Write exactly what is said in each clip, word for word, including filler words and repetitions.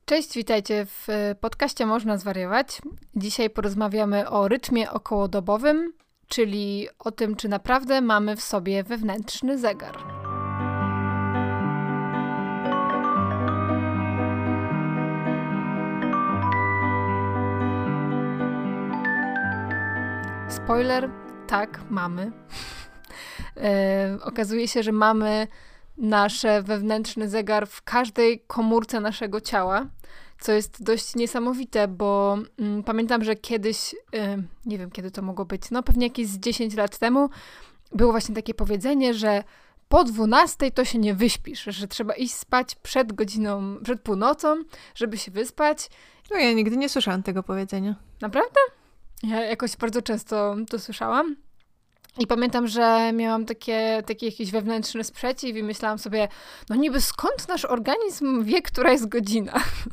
Cześć, witajcie w podcaście Można Zwariować. Dzisiaj porozmawiamy o rytmie okołodobowym, czyli o tym, czy naprawdę mamy w sobie wewnętrzny zegar. Spoiler, tak, mamy. e, okazuje się, że mamy nasz wewnętrzny zegar w każdej komórce naszego ciała, co jest dość niesamowite, bo mm, pamiętam, że kiedyś, y, nie wiem kiedy to mogło być, no pewnie jakieś z dziesięć lat temu, było właśnie takie powiedzenie, że po dwunastej to się nie wyśpisz, że trzeba iść spać przed godziną, przed północą, żeby się wyspać. No ja nigdy nie słyszałam tego powiedzenia. Naprawdę? Ja jakoś bardzo często to słyszałam. I pamiętam, że miałam takie, taki jakiś wewnętrzny sprzeciw i myślałam sobie, no niby skąd nasz organizm wie, która jest godzina?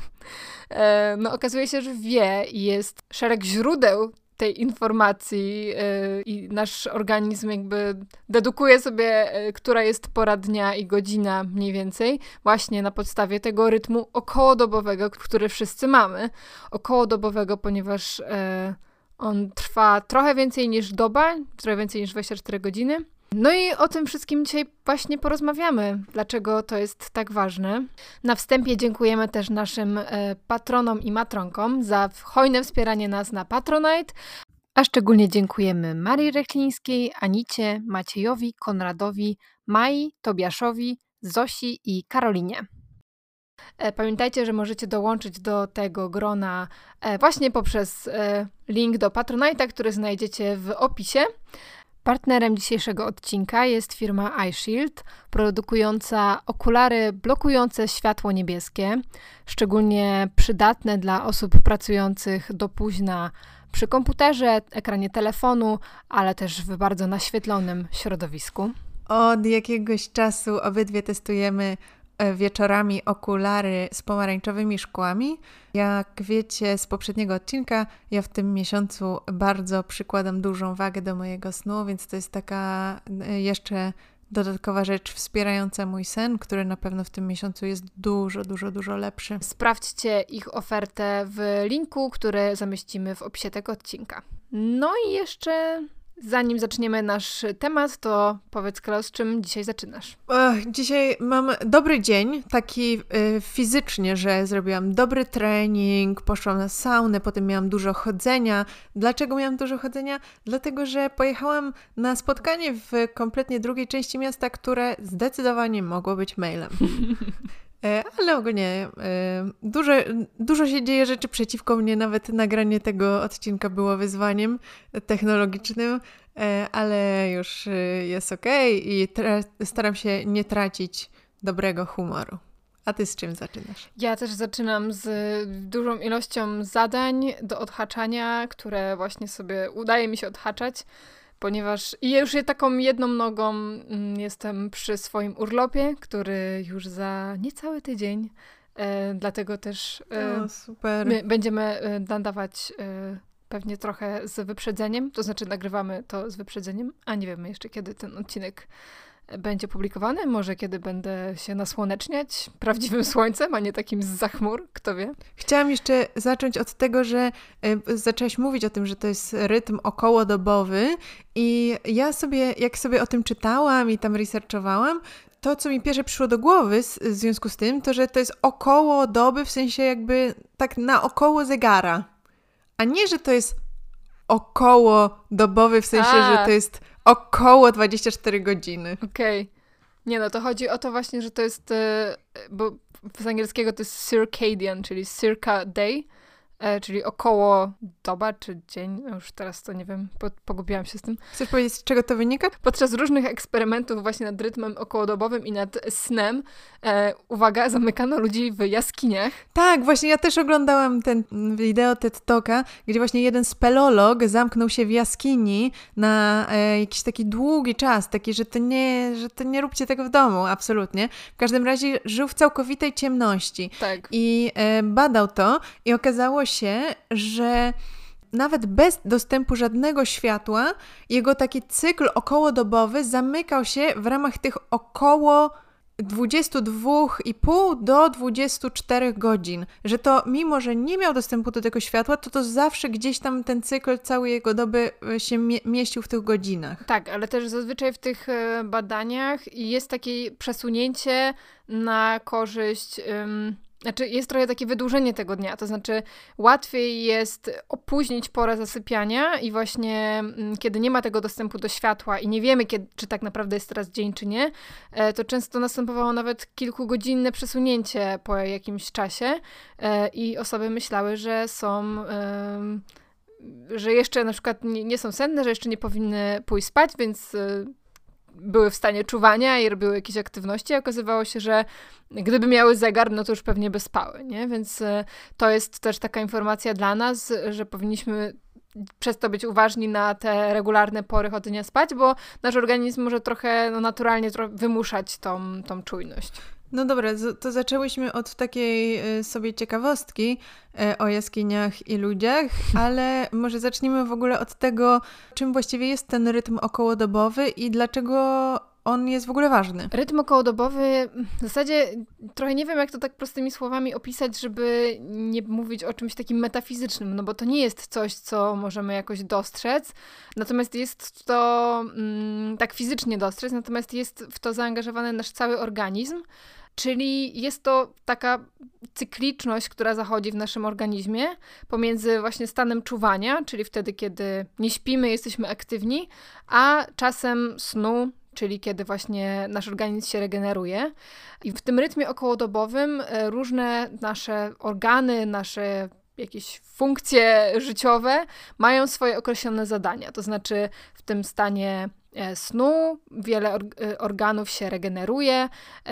e, no okazuje się, że wie i jest szereg źródeł tej informacji e, i nasz organizm jakby dedukuje sobie, e, która jest pora dnia i godzina mniej więcej, właśnie na podstawie tego rytmu okołodobowego, który wszyscy mamy. Okołodobowego, ponieważ E, on trwa trochę więcej niż doba, trochę więcej niż dwadzieścia cztery godziny. No i o tym wszystkim dzisiaj właśnie porozmawiamy, dlaczego to jest tak ważne. Na wstępie dziękujemy też naszym e, patronom i matronkom za hojne wspieranie nas na Patronite, a szczególnie dziękujemy Marii Rechlińskiej, Anicie, Maciejowi, Konradowi, Mai, Tobiaszowi, Zosi i Karolinie. Pamiętajcie, że możecie dołączyć do tego grona właśnie poprzez link do Patronite'a, który znajdziecie w opisie. Partnerem dzisiejszego odcinka jest firma iShield, produkująca okulary blokujące światło niebieskie, szczególnie przydatne dla osób pracujących do późna przy komputerze, ekranie telefonu, ale też w bardzo naświetlonym środowisku. Od jakiegoś czasu obydwie testujemy wieczorami okulary z pomarańczowymi szkłami. Jak wiecie z poprzedniego odcinka, ja w tym miesiącu bardzo przykładam dużą wagę do mojego snu, więc to jest taka jeszcze dodatkowa rzecz wspierająca mój sen, który na pewno w tym miesiącu jest dużo, dużo, dużo lepszy. Sprawdźcie ich ofertę w linku, który zamieścimy w opisie tego odcinka. No i jeszcze zanim zaczniemy nasz temat, to powiedz, Klaus, czym dzisiaj zaczynasz? Ech, dzisiaj mam dobry dzień, taki y, fizycznie, że zrobiłam dobry trening, poszłam na saunę, potem miałam dużo chodzenia. Dlaczego miałam dużo chodzenia? Dlatego, że pojechałam na spotkanie w kompletnie drugiej części miasta, które zdecydowanie mogło być mailem. Ale ogólnie dużo, dużo się dzieje rzeczy przeciwko mnie, nawet nagranie tego odcinka było wyzwaniem technologicznym, ale już jest okej i tra- staram się nie tracić dobrego humoru. A ty z czym zaczynasz? Ja też zaczynam z dużą ilością zadań do odhaczania, które właśnie sobie udaje mi się odhaczać. Ponieważ i już taką jedną nogą jestem przy swoim urlopie, który już za niecały tydzień, e, dlatego też e, o, super. my będziemy nadawać e, pewnie trochę z wyprzedzeniem, to znaczy nagrywamy to z wyprzedzeniem, a nie wiemy jeszcze kiedy ten odcinek będzie publikowany, może kiedy będę się nasłoneczniać prawdziwym słońcem, a nie takim zza chmur, kto wie. Chciałam jeszcze zacząć od tego, że y, zaczęłaś mówić o tym, że to jest rytm okołodobowy i ja sobie, jak sobie o tym czytałam i tam researchowałam, to co mi pierwsze przyszło do głowy z, w związku z tym, to że to jest około doby, w sensie jakby tak naokoło zegara, a nie, że to jest około dobowy, w sensie, a. że to jest około dwadzieścia cztery godziny. Okej. Okay. Nie no, to chodzi o to właśnie, że to jest, bo z angielskiego to jest circadian, czyli circa day, czyli około doba czy dzień, już teraz to nie wiem, pogubiłam się z tym. Chcesz powiedzieć, z czego to wynika? Podczas różnych eksperymentów właśnie nad rytmem okołodobowym i nad snem, e, uwaga, zamykano ludzi w jaskiniach. Tak, właśnie ja też oglądałam ten wideo TED Talka, gdzie właśnie jeden speleolog zamknął się w jaskini na e, jakiś taki długi czas, taki, że to nie, że to nie róbcie tego w domu, absolutnie. W każdym razie żył w całkowitej ciemności. Tak. I e, badał to i okazało się, że nawet bez dostępu żadnego światła, jego taki cykl okołodobowy zamykał się w ramach tych około dwudziestu dwóch i pół do dwudziestu czterech godzin, że to mimo, że nie miał dostępu do tego światła, to to zawsze gdzieś tam ten cykl całej jego doby się mie- mieścił w tych godzinach. Tak, ale też zazwyczaj w tych badaniach jest takie przesunięcie na korzyść... Ym... Znaczy jest trochę takie wydłużenie tego dnia, to znaczy łatwiej jest opóźnić porę zasypiania i właśnie m, kiedy nie ma tego dostępu do światła i nie wiemy, kiedy, czy tak naprawdę jest teraz dzień, czy nie, e, to często następowało nawet kilkugodzinne przesunięcie po jakimś czasie e, i osoby myślały, że są... E, że jeszcze na przykład nie, nie są senne, że jeszcze nie powinny pójść spać, więc... E, były w stanie czuwania i robiły jakieś aktywności, a okazywało się, że gdyby miały zegar, no to już pewnie by spały, nie? Więc to jest też taka informacja dla nas, że powinniśmy przez to być uważni na te regularne pory chodzenia spać, bo nasz organizm może trochę no, naturalnie trochę wymuszać tą, tą czujność. No dobra, to zaczęłyśmy od takiej sobie ciekawostki o jaskiniach i ludziach, ale może zacznijmy w ogóle od tego, czym właściwie jest ten rytm okołodobowy i dlaczego on jest w ogóle ważny. Rytm okołodobowy, w zasadzie trochę nie wiem, jak to tak prostymi słowami opisać, żeby nie mówić o czymś takim metafizycznym, no bo to nie jest coś, co możemy jakoś dostrzec, natomiast jest to mm, tak fizycznie dostrzec, natomiast jest w to zaangażowany nasz cały organizm, czyli jest to taka cykliczność, która zachodzi w naszym organizmie pomiędzy właśnie stanem czuwania, czyli wtedy, kiedy nie śpimy, jesteśmy aktywni, a czasem snu, czyli kiedy właśnie nasz organizm się regeneruje. I w tym rytmie okołodobowym różne nasze organy, nasze jakieś funkcje życiowe mają swoje określone zadania. To znaczy w tym stanie snu wiele organów się regeneruje,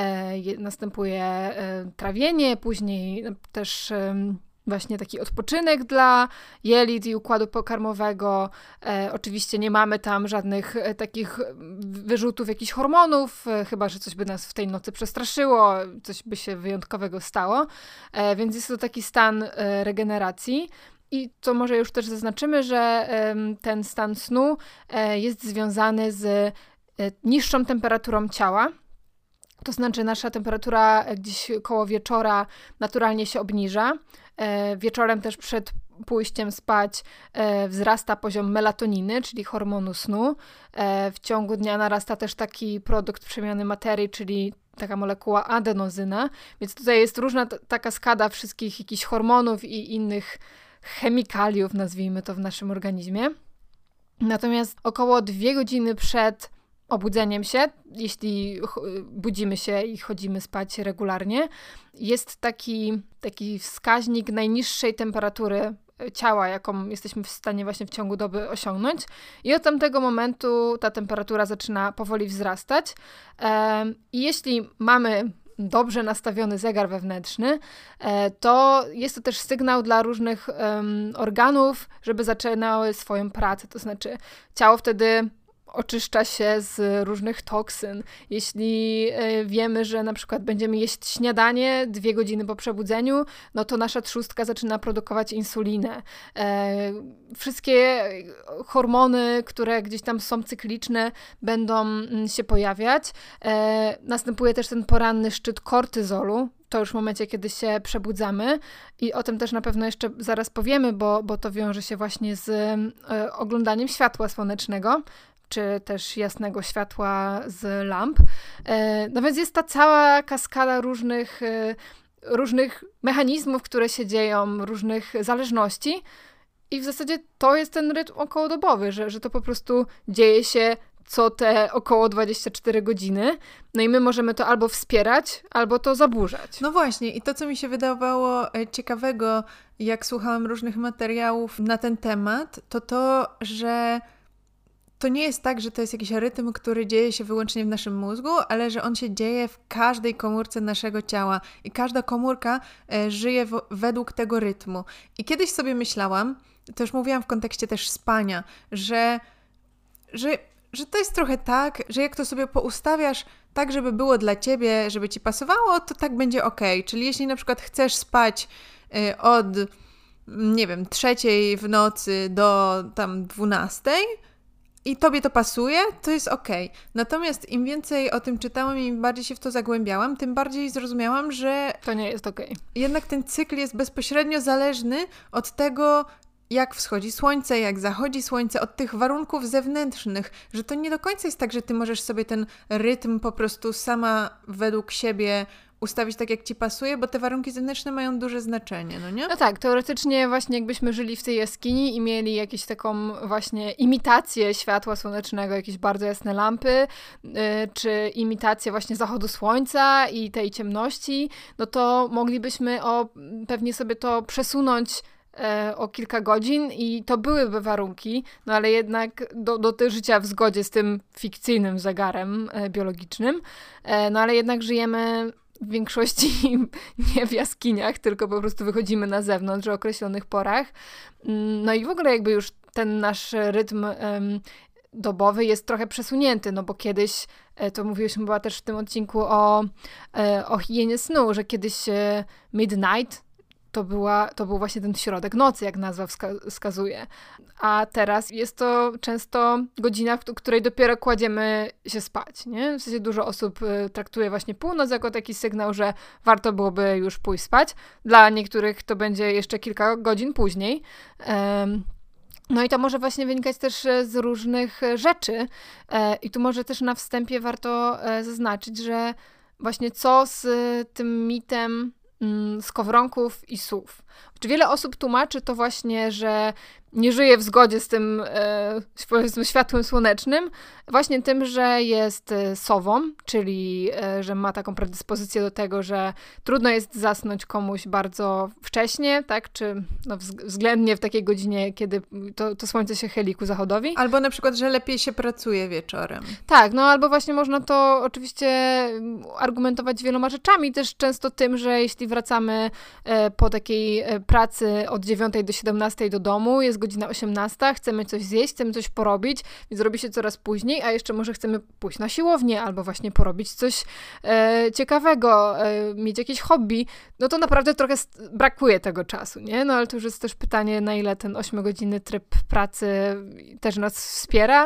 następuje trawienie, później też właśnie taki odpoczynek dla jelit i układu pokarmowego. E, oczywiście nie mamy tam żadnych e, takich wyrzutów jakichś hormonów, e, chyba że coś by nas w tej nocy przestraszyło, coś by się wyjątkowego stało. E, więc jest to taki stan e, regeneracji. I co może już też zaznaczymy, że e, ten stan snu e, jest związany z e, niższą temperaturą ciała. To znaczy nasza temperatura gdzieś koło wieczora naturalnie się obniża. E, wieczorem też przed pójściem spać e, wzrasta poziom melatoniny, czyli hormonu snu. E, w ciągu dnia narasta też taki produkt przemiany materii, czyli taka molekuła adenozyna. Więc tutaj jest różna t- taka skala wszystkich jakichś hormonów i innych chemikaliów, nazwijmy to, w naszym organizmie. Natomiast około dwie godziny przed obudzeniem się, jeśli budzimy się i chodzimy spać regularnie, jest taki, taki wskaźnik najniższej temperatury ciała, jaką jesteśmy w stanie właśnie w ciągu doby osiągnąć. I od tamtego momentu ta temperatura zaczyna powoli wzrastać. I jeśli mamy dobrze nastawiony zegar wewnętrzny, to jest to też sygnał dla różnych organów, żeby zaczynały swoją pracę. To znaczy ciało wtedy oczyszcza się z różnych toksyn. Jeśli y, wiemy, że na przykład będziemy jeść śniadanie dwie godziny po przebudzeniu, no to nasza trzustka zaczyna produkować insulinę. E, wszystkie hormony, które gdzieś tam są cykliczne, będą mm, się pojawiać. E, następuje też ten poranny szczyt kortyzolu. To już w momencie, kiedy się przebudzamy i o tym też na pewno jeszcze zaraz powiemy, bo, bo to wiąże się właśnie z y, oglądaniem światła słonecznego, czy też jasnego światła z lamp. No więc jest ta cała kaskada różnych, różnych mechanizmów, które się dzieją, różnych zależności i w zasadzie to jest ten rytm okołodobowy, że, że to po prostu dzieje się co te około dwadzieścia cztery godziny. No i my możemy to albo wspierać, albo to zaburzać. No właśnie i to, co mi się wydawało ciekawego, jak słuchałam różnych materiałów na ten temat, to to, że to nie jest tak, że to jest jakiś rytm, który dzieje się wyłącznie w naszym mózgu, ale że on się dzieje w każdej komórce naszego ciała i każda komórka e, żyje w, według tego rytmu. I kiedyś sobie myślałam, to już mówiłam w kontekście też spania, że, że, że to jest trochę tak, że jak to sobie poustawiasz tak, żeby było dla ciebie, żeby ci pasowało, to tak będzie okej. Czyli jeśli na przykład chcesz spać e, od, nie wiem, trzeciej w nocy do tam dwunastej, i tobie to pasuje, to jest okej. Natomiast im więcej o tym czytałam i im bardziej się w to zagłębiałam, tym bardziej zrozumiałam, że to nie jest okej. Jednak ten cykl jest bezpośrednio zależny od tego, jak wschodzi słońce, jak zachodzi słońce, od tych warunków zewnętrznych, że to nie do końca jest tak, że ty możesz sobie ten rytm po prostu sama według siebie ustawić tak, jak ci pasuje, bo te warunki zewnętrzne mają duże znaczenie, no nie? No tak, teoretycznie właśnie jakbyśmy żyli w tej jaskini i mieli jakąś taką właśnie imitację światła słonecznego, jakieś bardzo jasne lampy, yy, czy imitację właśnie zachodu słońca i tej ciemności, no to moglibyśmy o, pewnie sobie to przesunąć o kilka godzin i to byłyby warunki, no ale jednak do, do tego życia w zgodzie z tym fikcyjnym zegarem e, biologicznym, e, no ale jednak żyjemy w większości nie w jaskiniach, tylko po prostu wychodzimy na zewnątrz o określonych porach. No i w ogóle jakby już ten nasz rytm em, dobowy jest trochę przesunięty, no bo kiedyś, e, to mówiliśmy chyba też w tym odcinku o, e, o higienie snu, że kiedyś e, midnight To, była, to był właśnie ten środek nocy, jak nazwa wska- wskazuje. A teraz jest to często godzina, w której dopiero kładziemy się spać, nie? W sensie dużo osób y, traktuje właśnie północ jako taki sygnał, że warto byłoby już pójść spać. Dla niektórych to będzie jeszcze kilka godzin później. Um, No i to może właśnie wynikać też z różnych rzeczy. E, I tu może też na wstępie warto e, zaznaczyć, że właśnie co z tym mitem skowronków i sów. Wiele osób tłumaczy to właśnie, że nie żyje w zgodzie z tym, e, powiedzmy, światłem słonecznym, właśnie tym, że jest sową, czyli e, że ma taką predyspozycję do tego, że trudno jest zasnąć komuś bardzo wcześnie, tak, czy no, względnie w takiej godzinie, kiedy to, to słońce się chyli ku zachodowi. Albo na przykład, że lepiej się pracuje wieczorem. Tak, no albo właśnie można to oczywiście argumentować wieloma rzeczami, też często tym, że jeśli wracamy e, po takiej e, pracy od dziewiątej do siedemnastej do domu, jest godzina osiemnasta, chcemy coś zjeść, chcemy coś porobić, więc robi się coraz później, a jeszcze może chcemy pójść na siłownię albo właśnie porobić coś e, ciekawego, e, mieć jakieś hobby, no to naprawdę trochę brakuje tego czasu, nie? No ale to już jest też pytanie, na ile ten ośmiogodzinny tryb pracy też nas wspiera,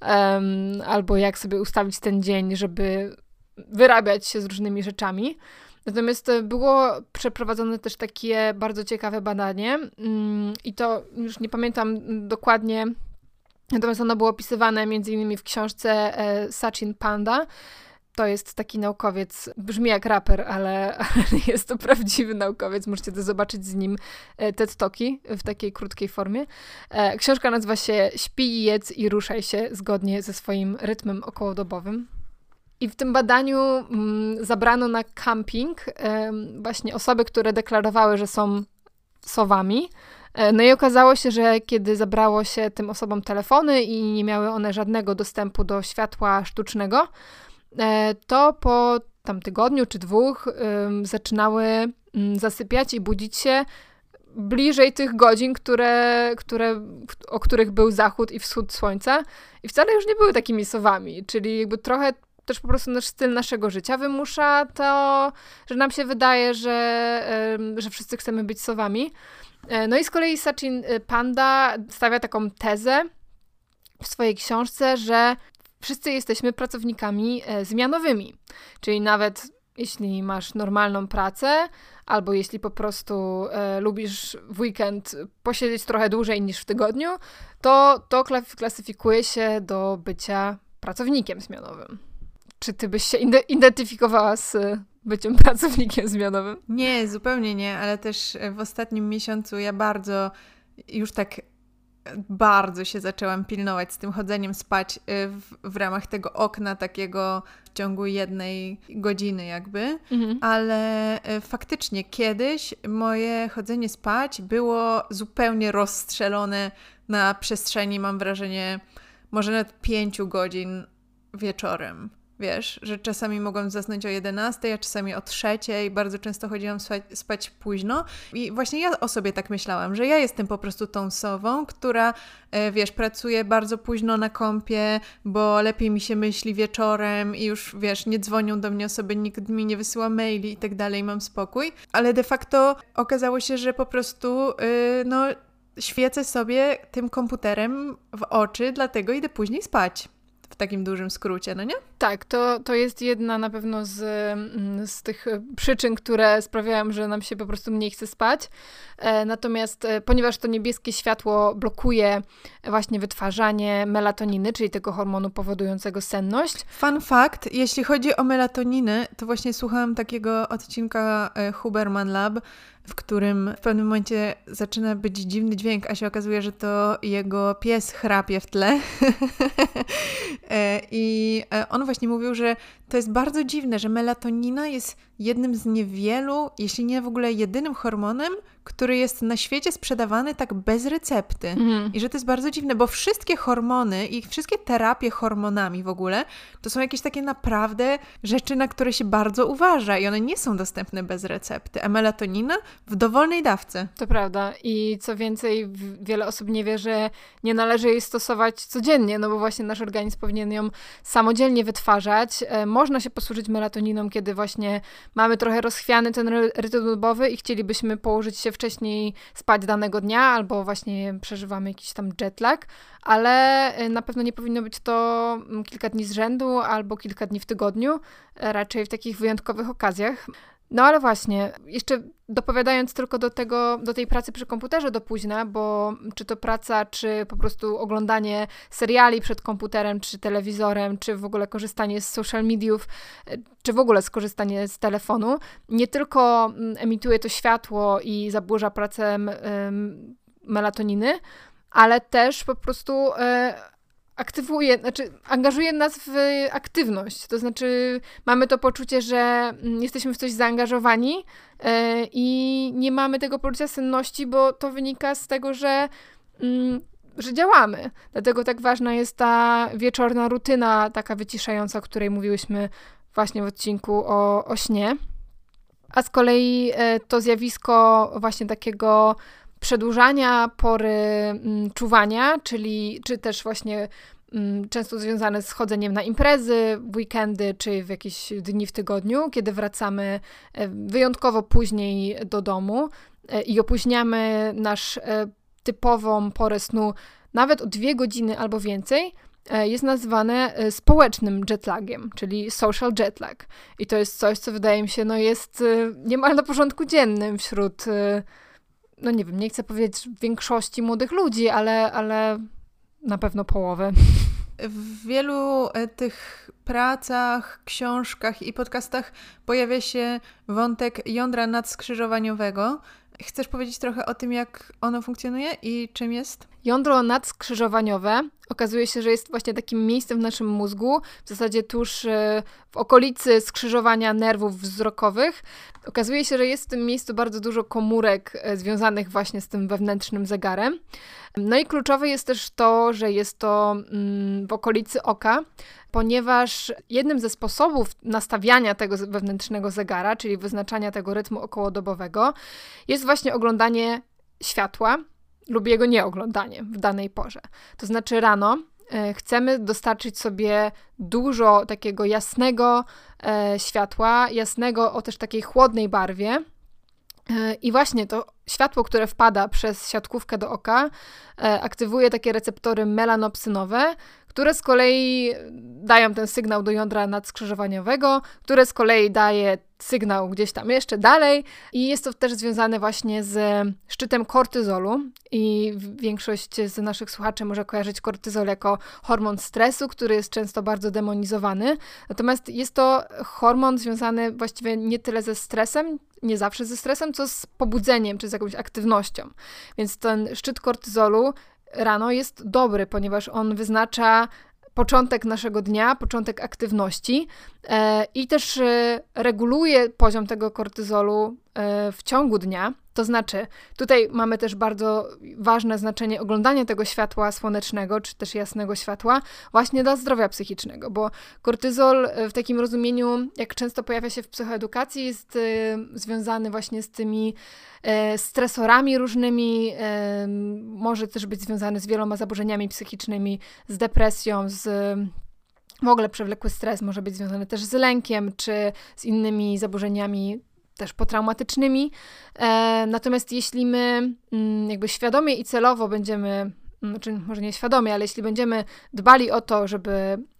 um, albo jak sobie ustawić ten dzień, żeby wyrabiać się z różnymi rzeczami. Natomiast było przeprowadzone też takie bardzo ciekawe badanie i to już nie pamiętam dokładnie, natomiast ono było opisywane między innymi w książce Sachin Panda. To jest taki naukowiec, brzmi jak raper, ale, ale jest to prawdziwy naukowiec. Możecie to zobaczyć z nim TED Talki w takiej krótkiej formie. Książka nazywa się Śpij, jedz i ruszaj się zgodnie ze swoim rytmem okołodobowym. I w tym badaniu mm, zabrano na camping e, właśnie osoby, które deklarowały, że są sowami. E, no i okazało się, że kiedy zabrało się tym osobom telefony i nie miały one żadnego dostępu do światła sztucznego, e, to po tam tygodniu czy dwóch e, zaczynały m, zasypiać i budzić się bliżej tych godzin, które, które, o których był zachód i wschód słońca. I wcale już nie były takimi sowami, czyli jakby trochę też po prostu nasz styl naszego życia wymusza to, że nam się wydaje, że, że wszyscy chcemy być sowami. No i z kolei Sachin Panda stawia taką tezę w swojej książce, że wszyscy jesteśmy pracownikami zmianowymi. Czyli nawet jeśli masz normalną pracę, albo jeśli po prostu e, lubisz w weekend posiedzieć trochę dłużej niż w tygodniu, to to klasyfikuje się do bycia pracownikiem zmianowym. Czy ty byś się identyfikowała z byciem pracownikiem zmianowym? Nie, zupełnie nie, ale też w ostatnim miesiącu ja bardzo, już tak bardzo się zaczęłam pilnować z tym chodzeniem spać w, w ramach tego okna takiego w ciągu jednej godziny jakby, mhm. ale faktycznie kiedyś moje chodzenie spać było zupełnie rozstrzelone na przestrzeni, mam wrażenie, może nawet pięciu godzin wieczorem. Wiesz, że czasami mogłam zasnąć o jedenastej, a czasami o trzeciej. Bardzo często chodziłam spać, spać późno. I właśnie ja o sobie tak myślałam, że ja jestem po prostu tą sową, która, wiesz, pracuje bardzo późno na kompie, bo lepiej mi się myśli wieczorem i już, wiesz, nie dzwonią do mnie osoby, nikt mi nie wysyła maili i tak dalej, mam spokój. Ale de facto okazało się, że po prostu, yy, no... świecę sobie tym komputerem w oczy, dlatego idę później spać. W takim dużym skrócie, no nie? Tak, to, to jest jedna na pewno z, z tych przyczyn, które sprawiają, że nam się po prostu mniej chce spać. E, natomiast e, ponieważ to niebieskie światło blokuje właśnie wytwarzanie melatoniny, czyli tego hormonu powodującego senność. Fun fact, jeśli chodzi o melatoninę, to właśnie słuchałam takiego odcinka e, Huberman Lab, w którym w pewnym momencie zaczyna być dziwny dźwięk, a się okazuje, że to jego pies chrapie w tle. I on właśnie mówił, że to jest bardzo dziwne, że melatonina jest jednym z niewielu, jeśli nie w ogóle jedynym hormonem, który jest na świecie sprzedawany tak bez recepty. Mm. I że to jest bardzo dziwne, bo wszystkie hormony i wszystkie terapie hormonami w ogóle, to są jakieś takie naprawdę rzeczy, na które się bardzo uważa i one nie są dostępne bez recepty, a melatonina w dowolnej dawce. To prawda i co więcej, wiele osób nie wie, że nie należy jej stosować codziennie, no bo właśnie nasz organizm powinien ją samodzielnie wytwarzać. Można się posłużyć melatoniną, kiedy właśnie mamy trochę rozchwiany ten rytm dobowy i chcielibyśmy położyć się wcześniej spać danego dnia, albo właśnie przeżywamy jakiś tam jetlag, ale na pewno nie powinno być to kilka dni z rzędu albo kilka dni w tygodniu, raczej w takich wyjątkowych okazjach. No ale właśnie, jeszcze dopowiadając tylko do tego, do tej pracy przy komputerze do późna, bo czy to praca, czy po prostu oglądanie seriali przed komputerem, czy telewizorem, czy w ogóle korzystanie z social mediów, czy w ogóle skorzystanie z telefonu, nie tylko emituje to światło i zaburza pracę um, melatoniny, ale też po prostu e, aktywuje, znaczy angażuje nas w aktywność. To znaczy mamy to poczucie, że jesteśmy w coś zaangażowani yy, i nie mamy tego poczucia senności, bo to wynika z tego, że, yy, że działamy. Dlatego tak ważna jest ta wieczorna rutyna, taka wyciszająca, o której mówiłyśmy właśnie w odcinku o, o śnie. A z kolei yy, to zjawisko właśnie takiego przedłużania pory mm, czuwania, czyli czy też właśnie mm, często związane z chodzeniem na imprezy, w weekendy, czy w jakieś dni w tygodniu, kiedy wracamy e, wyjątkowo później do domu e, i opóźniamy nasz e, typową porę snu nawet o dwie godziny albo więcej, e, jest nazywane e, społecznym jetlagiem, czyli social jetlag. I to jest coś, co wydaje mi się, no jest e, niemal na porządku dziennym wśród e, no nie wiem, nie chcę powiedzieć większości młodych ludzi, ale, ale na pewno połowę. W wielu tych pracach, książkach i podcastach pojawia się wątek jądra nadskrzyżowaniowego. Chcesz powiedzieć trochę o tym, jak ono funkcjonuje i czym jest? Jądro nadskrzyżowaniowe okazuje się, że jest właśnie takim miejscem w naszym mózgu, w zasadzie tuż w okolicy skrzyżowania nerwów wzrokowych. Okazuje się, że jest w tym miejscu bardzo dużo komórek związanych właśnie z tym wewnętrznym zegarem. No i kluczowe jest też to, że jest to w okolicy oka, ponieważ jednym ze sposobów nastawiania tego wewnętrznego zegara, czyli wyznaczania tego rytmu okołodobowego, jest właśnie oglądanie światła lub jego nieoglądanie w danej porze. To znaczy rano e, chcemy dostarczyć sobie dużo takiego jasnego e, światła, jasnego o też takiej chłodnej barwie. E, I właśnie to światło, które wpada przez siatkówkę do oka, e, aktywuje takie receptory melanopsynowe, które z kolei dają ten sygnał do jądra nadskrzyżowaniowego, które z kolei daje sygnał gdzieś tam jeszcze dalej i jest to też związane właśnie z szczytem kortyzolu i większość z naszych słuchaczy może kojarzyć kortyzol jako hormon stresu, który jest często bardzo demonizowany, natomiast jest to hormon związany właściwie nie tyle ze stresem, nie zawsze ze stresem, co z pobudzeniem czy z jakąś aktywnością, więc ten szczyt kortyzolu rano jest dobry, ponieważ on wyznacza początek naszego dnia, początek aktywności e, i też e, reguluje poziom tego kortyzolu e, w ciągu dnia. To znaczy, tutaj mamy też bardzo ważne znaczenie oglądania tego światła słonecznego, czy też jasnego światła, właśnie dla zdrowia psychicznego, bo kortyzol w takim rozumieniu, jak często pojawia się w psychoedukacji, jest y, związany właśnie z tymi y, stresorami różnymi, y, może też być związany z wieloma zaburzeniami psychicznymi, z depresją, z w ogóle przewlekły stres może być związany też z lękiem, czy z innymi zaburzeniami też potraumatycznymi. E, natomiast jeśli my mm, jakby świadomie i celowo będziemy, znaczy może nie świadomie, ale jeśli będziemy dbali o to, żeby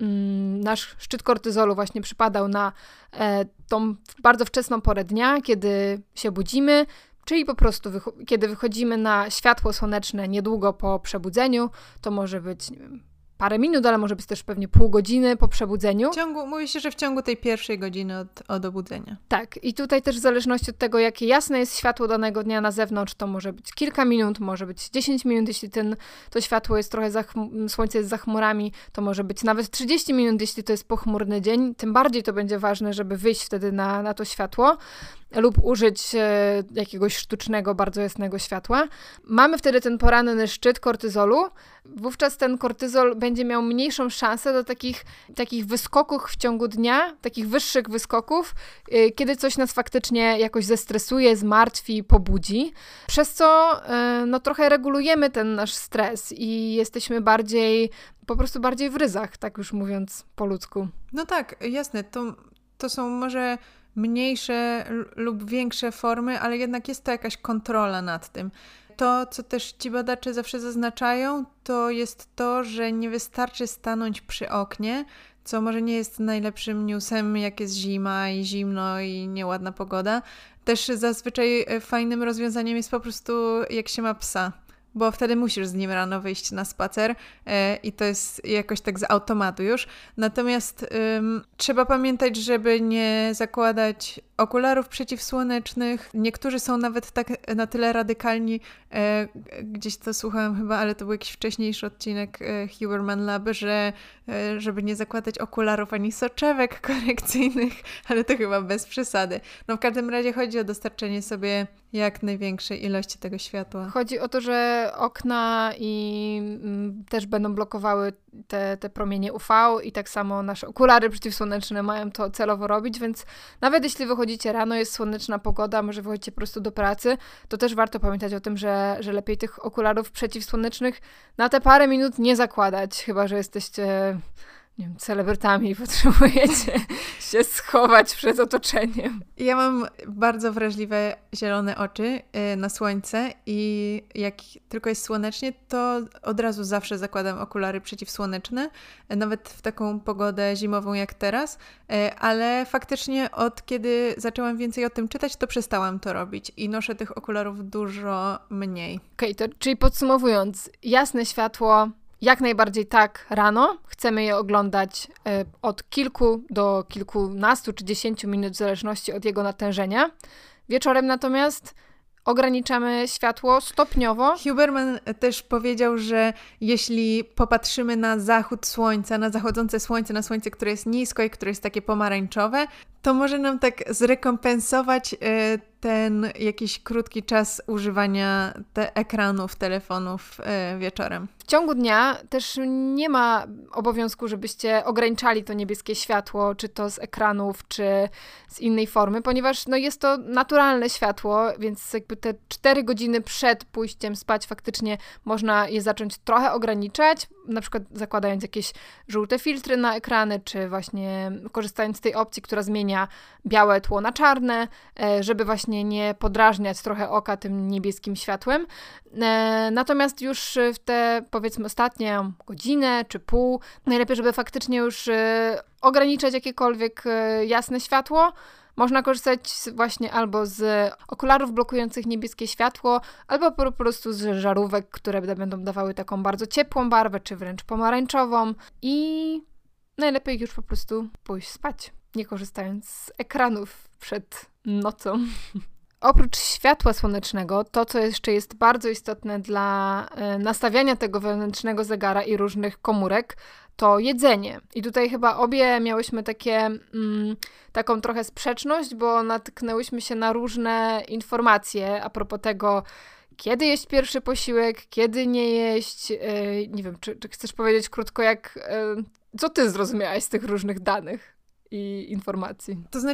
mm, nasz szczyt kortyzolu właśnie przypadał na e, tą bardzo wczesną porę dnia, kiedy się budzimy, czyli po prostu wycho- kiedy wychodzimy na światło słoneczne niedługo po przebudzeniu, to może być, nie wiem, parę minut, ale może być też pewnie pół godziny po przebudzeniu. W ciągu, mówi się, że w ciągu tej pierwszej godziny od, od obudzenia. Tak, i tutaj też w zależności od tego, jakie jasne jest światło danego dnia na zewnątrz, to może być kilka minut, może być dziesięć minut, jeśli ten, to światło jest trochę, za chm- słońce jest za chmurami, to może być nawet trzydzieści minut, jeśli to jest pochmurny dzień. Tym bardziej to będzie ważne, żeby wyjść wtedy na, na to światło lub użyć e, jakiegoś sztucznego, bardzo jasnego światła. Mamy wtedy ten poranny szczyt kortyzolu. Wówczas ten kortyzol będzie miał mniejszą szansę do takich, takich wyskoków w ciągu dnia, takich wyższych wyskoków, e, kiedy coś nas faktycznie jakoś zestresuje, zmartwi, pobudzi. Przez co e, no, trochę regulujemy ten nasz stres i jesteśmy bardziej, po prostu bardziej w ryzach, tak już mówiąc po ludzku. No tak, jasne. To, to są może mniejsze lub większe formy, ale jednak jest to jakaś kontrola nad tym. To, co też ci badacze zawsze zaznaczają, to jest to, że nie wystarczy stanąć przy oknie, co może nie jest najlepszym newsem, jak jest zima i zimno i nieładna pogoda. Też zazwyczaj fajnym rozwiązaniem jest po prostu, jak się ma psa, bo wtedy musisz z nim rano wyjść na spacer e, i to jest jakoś tak z automatu już. Natomiast ym, trzeba pamiętać, żeby nie zakładać okularów przeciwsłonecznych. Niektórzy są nawet tak na tyle radykalni, e, gdzieś to słuchałam chyba, ale to był jakiś wcześniejszy odcinek e, Huberman Lab, że e, żeby nie zakładać okularów ani soczewek korekcyjnych, ale to chyba bez przesady. No w każdym razie chodzi o dostarczenie sobie jak największej ilości tego światła. Chodzi o to, że okna i mm, też będą blokowały te, te promienie U V i tak samo nasze okulary przeciwsłoneczne mają to celowo robić, więc nawet jeśli wychodzicie rano, jest słoneczna pogoda, może wychodzicie po prostu do pracy, to też warto pamiętać o tym, że, że lepiej tych okularów przeciwsłonecznych na te parę minut nie zakładać, chyba że jesteście, nie wiem, celebrytami i potrzebujecie się schować przed otoczeniem. Ja mam bardzo wrażliwe zielone oczy yy, na słońce i jak tylko jest słonecznie, to od razu zawsze zakładam okulary przeciwsłoneczne, yy, nawet w taką pogodę zimową jak teraz, yy, ale faktycznie od kiedy zaczęłam więcej o tym czytać, to przestałam to robić i noszę tych okularów dużo mniej. Okej, okay, to czyli podsumowując, jasne światło jak najbardziej tak rano. Chcemy je oglądać y, od kilku do kilkunastu czy dziesięciu minut w zależności od jego natężenia. Wieczorem natomiast ograniczamy światło stopniowo. Huberman też powiedział, że jeśli popatrzymy na zachód słońca, na zachodzące słońce, na słońce, które jest nisko i które jest takie pomarańczowe, to może nam tak zrekompensować y, ten jakiś krótki czas używania te ekranów, telefonów y, wieczorem. W ciągu dnia też nie ma obowiązku, żebyście ograniczali to niebieskie światło, czy to z ekranów, czy z innej formy, ponieważ no, jest to naturalne światło, więc jakby te cztery godziny przed pójściem spać faktycznie można je zacząć trochę ograniczać, na przykład zakładając jakieś żółte filtry na ekrany, czy właśnie korzystając z tej opcji, która zmienia białe tło na czarne, żeby właśnie nie podrażniać trochę oka tym niebieskim światłem. Natomiast już w te, powiedzmy, ostatnie godzinę czy pół, najlepiej, żeby faktycznie już ograniczać jakiekolwiek jasne światło. Można korzystać właśnie albo z okularów blokujących niebieskie światło, albo po prostu z żarówek, które będą dawały taką bardzo ciepłą barwę, czy wręcz pomarańczową. I najlepiej już po prostu pójść spać, nie korzystając z ekranów przed nocą. Oprócz światła słonecznego, to co jeszcze jest bardzo istotne dla y, nastawiania tego wewnętrznego zegara i różnych komórek, to jedzenie. I tutaj chyba obie miałyśmy takie, mm, taką trochę sprzeczność, bo natknęłyśmy się na różne informacje a propos tego, kiedy jeść pierwszy posiłek, kiedy nie jeść. Yy, nie wiem, czy, czy chcesz powiedzieć krótko, jak, yy, co ty zrozumiałaś z tych różnych danych i informacji? To znaczy,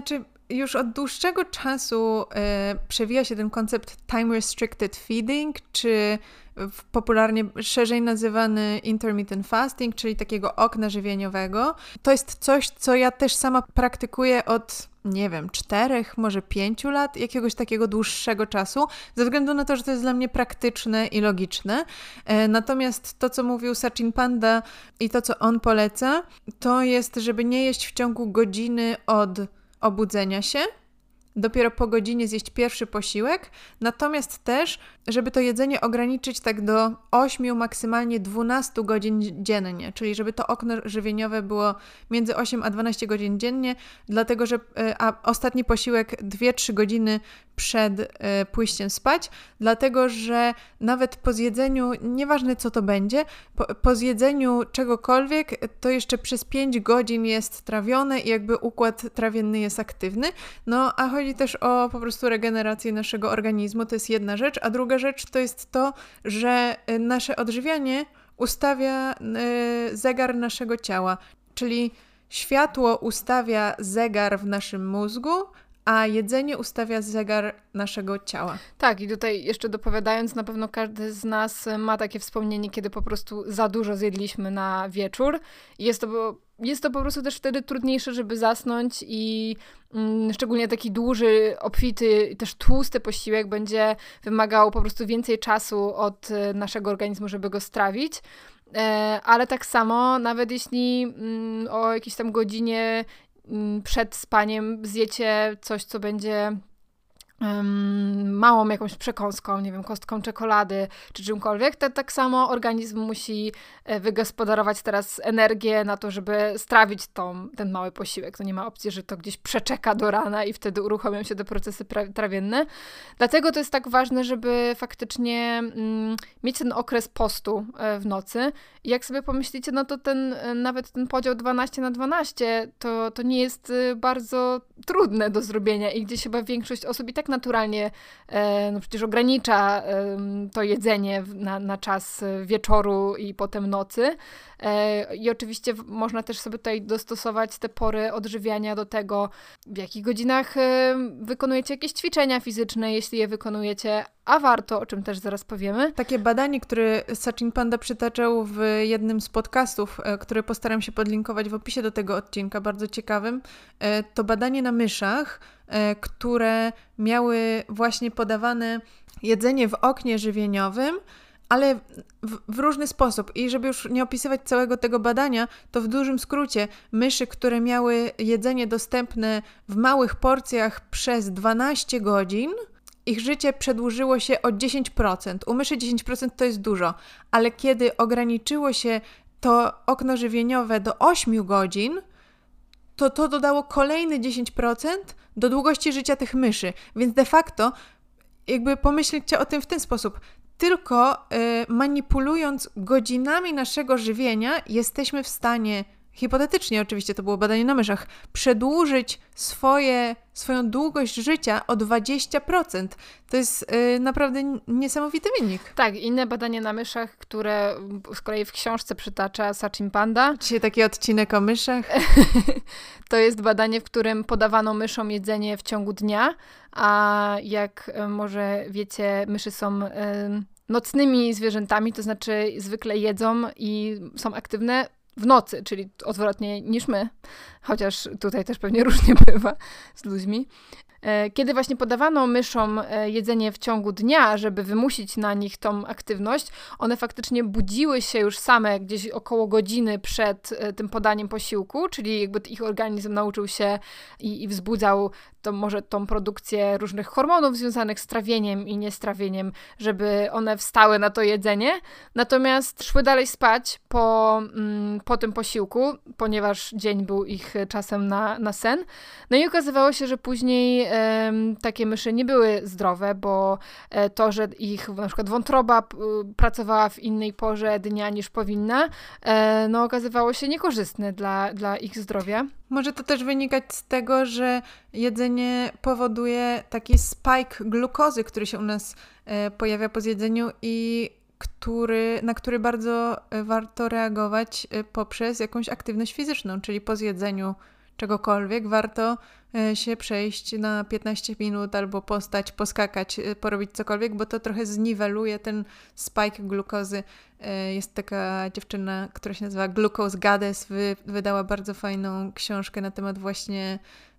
już od dłuższego czasu e, przewija się ten koncept time restricted feeding, czy w, popularnie szerzej nazywany intermittent fasting, czyli takiego okna żywieniowego. To jest coś, co ja też sama praktykuję od, nie wiem, czterech, może pięciu lat, jakiegoś takiego dłuższego czasu, ze względu na to, że to jest dla mnie praktyczne i logiczne. E, natomiast to, co mówił Sachin Panda i to, co on poleca, to jest, żeby nie jeść w ciągu godziny od obudzenia się, dopiero po godzinie zjeść pierwszy posiłek, natomiast też, żeby to jedzenie ograniczyć tak do ośmiu, maksymalnie dwunastu godzin dziennie, czyli żeby to okno żywieniowe było między osiem a dwanaście godzin dziennie, dlatego że a ostatni posiłek dwie trzy godziny przed y, pójściem spać, dlatego że nawet po zjedzeniu, nieważne co to będzie, po, po zjedzeniu czegokolwiek, to jeszcze przez pięć godzin jest trawione i jakby układ trawienny jest aktywny. No a chodzi też o po prostu regenerację naszego organizmu, to jest jedna rzecz, a druga rzecz to jest to, że nasze odżywianie ustawia y, zegar naszego ciała, czyli światło ustawia zegar w naszym mózgu, a jedzenie ustawia zegar naszego ciała. Tak, i tutaj jeszcze dopowiadając, na pewno każdy z nas ma takie wspomnienie, kiedy po prostu za dużo zjedliśmy na wieczór. I jest to, jest to po prostu też wtedy trudniejsze, żeby zasnąć i mm, szczególnie taki duży, obfity i też tłusty posiłek będzie wymagał po prostu więcej czasu od naszego organizmu, żeby go strawić. E, ale tak samo, nawet jeśli mm, o jakiejś tam godzinie przed spaniem zjecie coś, co będzie um, małą jakąś przekąską, nie wiem, kostką czekolady czy czymkolwiek, to tak samo organizm musi wygospodarować teraz energię na to, żeby strawić tą, ten mały posiłek. To nie ma opcji, że to gdzieś przeczeka do rana i wtedy uruchomią się te procesy pra- trawienne. Dlatego to jest tak ważne, żeby faktycznie mm, mieć ten okres postu e, w nocy. I jak sobie pomyślicie, no to ten, nawet ten podział dwanaście na dwanaście to, to nie jest bardzo trudne do zrobienia i gdzieś chyba większość osób i tak naturalnie e, no przecież ogranicza e, to jedzenie na, na czas wieczoru i potem nocy. E, I oczywiście w, można też sobie tutaj dostosować te pory odżywiania do tego, w jakich godzinach e, wykonujecie jakieś ćwiczenia fizyczne, jeśli je wykonujecie, a warto, o czym też zaraz powiemy. Takie badanie, które Sachin Panda przytaczał w jednym z podcastów, które postaram się podlinkować w opisie do tego odcinka, bardzo ciekawym, to badanie na myszach, które miały właśnie podawane jedzenie w oknie żywieniowym, ale w, w różny sposób. I żeby już nie opisywać całego tego badania, to w dużym skrócie myszy, które miały jedzenie dostępne w małych porcjach przez dwanaście godzin, ich życie przedłużyło się o dziesięć procent. U myszy dziesięć procent to jest dużo, ale kiedy ograniczyło się to okno żywieniowe do ośmiu godzin, to to dodało kolejny dziesięć procent do długości życia tych myszy. Więc de facto jakby pomyślcie o tym w ten sposób. Tylko y, manipulując godzinami naszego żywienia jesteśmy w stanie, hipotetycznie oczywiście to było badanie na myszach, przedłużyć swoje, swoją długość życia o dwadzieścia procent. To jest y, naprawdę niesamowity wynik. Tak, inne badanie na myszach, które z kolei w książce przytacza Sachin Panda. Dzisiaj taki odcinek o myszach. To jest badanie, w którym podawano myszom jedzenie w ciągu dnia, a jak może wiecie, myszy są y, nocnymi zwierzętami, to znaczy zwykle jedzą i są aktywne w nocy, czyli odwrotnie niż my, chociaż tutaj też pewnie różnie bywa z ludźmi. Kiedy właśnie podawano myszom jedzenie w ciągu dnia, żeby wymusić na nich tą aktywność, one faktycznie budziły się już same gdzieś około godziny przed tym podaniem posiłku, czyli jakby ich organizm nauczył się i, i wzbudzał to może tą produkcję różnych hormonów związanych z trawieniem i niestrawieniem, żeby one wstały na to jedzenie. Natomiast szły dalej spać po, mm, po tym posiłku, ponieważ dzień był ich czasem na, na sen. No i okazywało się, że później e, takie myszy nie były zdrowe, bo e, to, że ich na przykład wątroba p, pracowała w innej porze dnia niż powinna, e, no okazywało się niekorzystne dla, dla ich zdrowia. Może to też wynikać z tego, że jedzenie powoduje taki spike glukozy, który się u nas e, pojawia po zjedzeniu i który, na który bardzo warto reagować poprzez jakąś aktywność fizyczną, czyli po zjedzeniu czegokolwiek, warto się przejść na piętnaście minut albo postać, poskakać, porobić cokolwiek, bo to trochę zniweluje ten spike glukozy. Jest taka dziewczyna, która się nazywa Glucose Goddess, wy, wydała bardzo fajną książkę na temat właśnie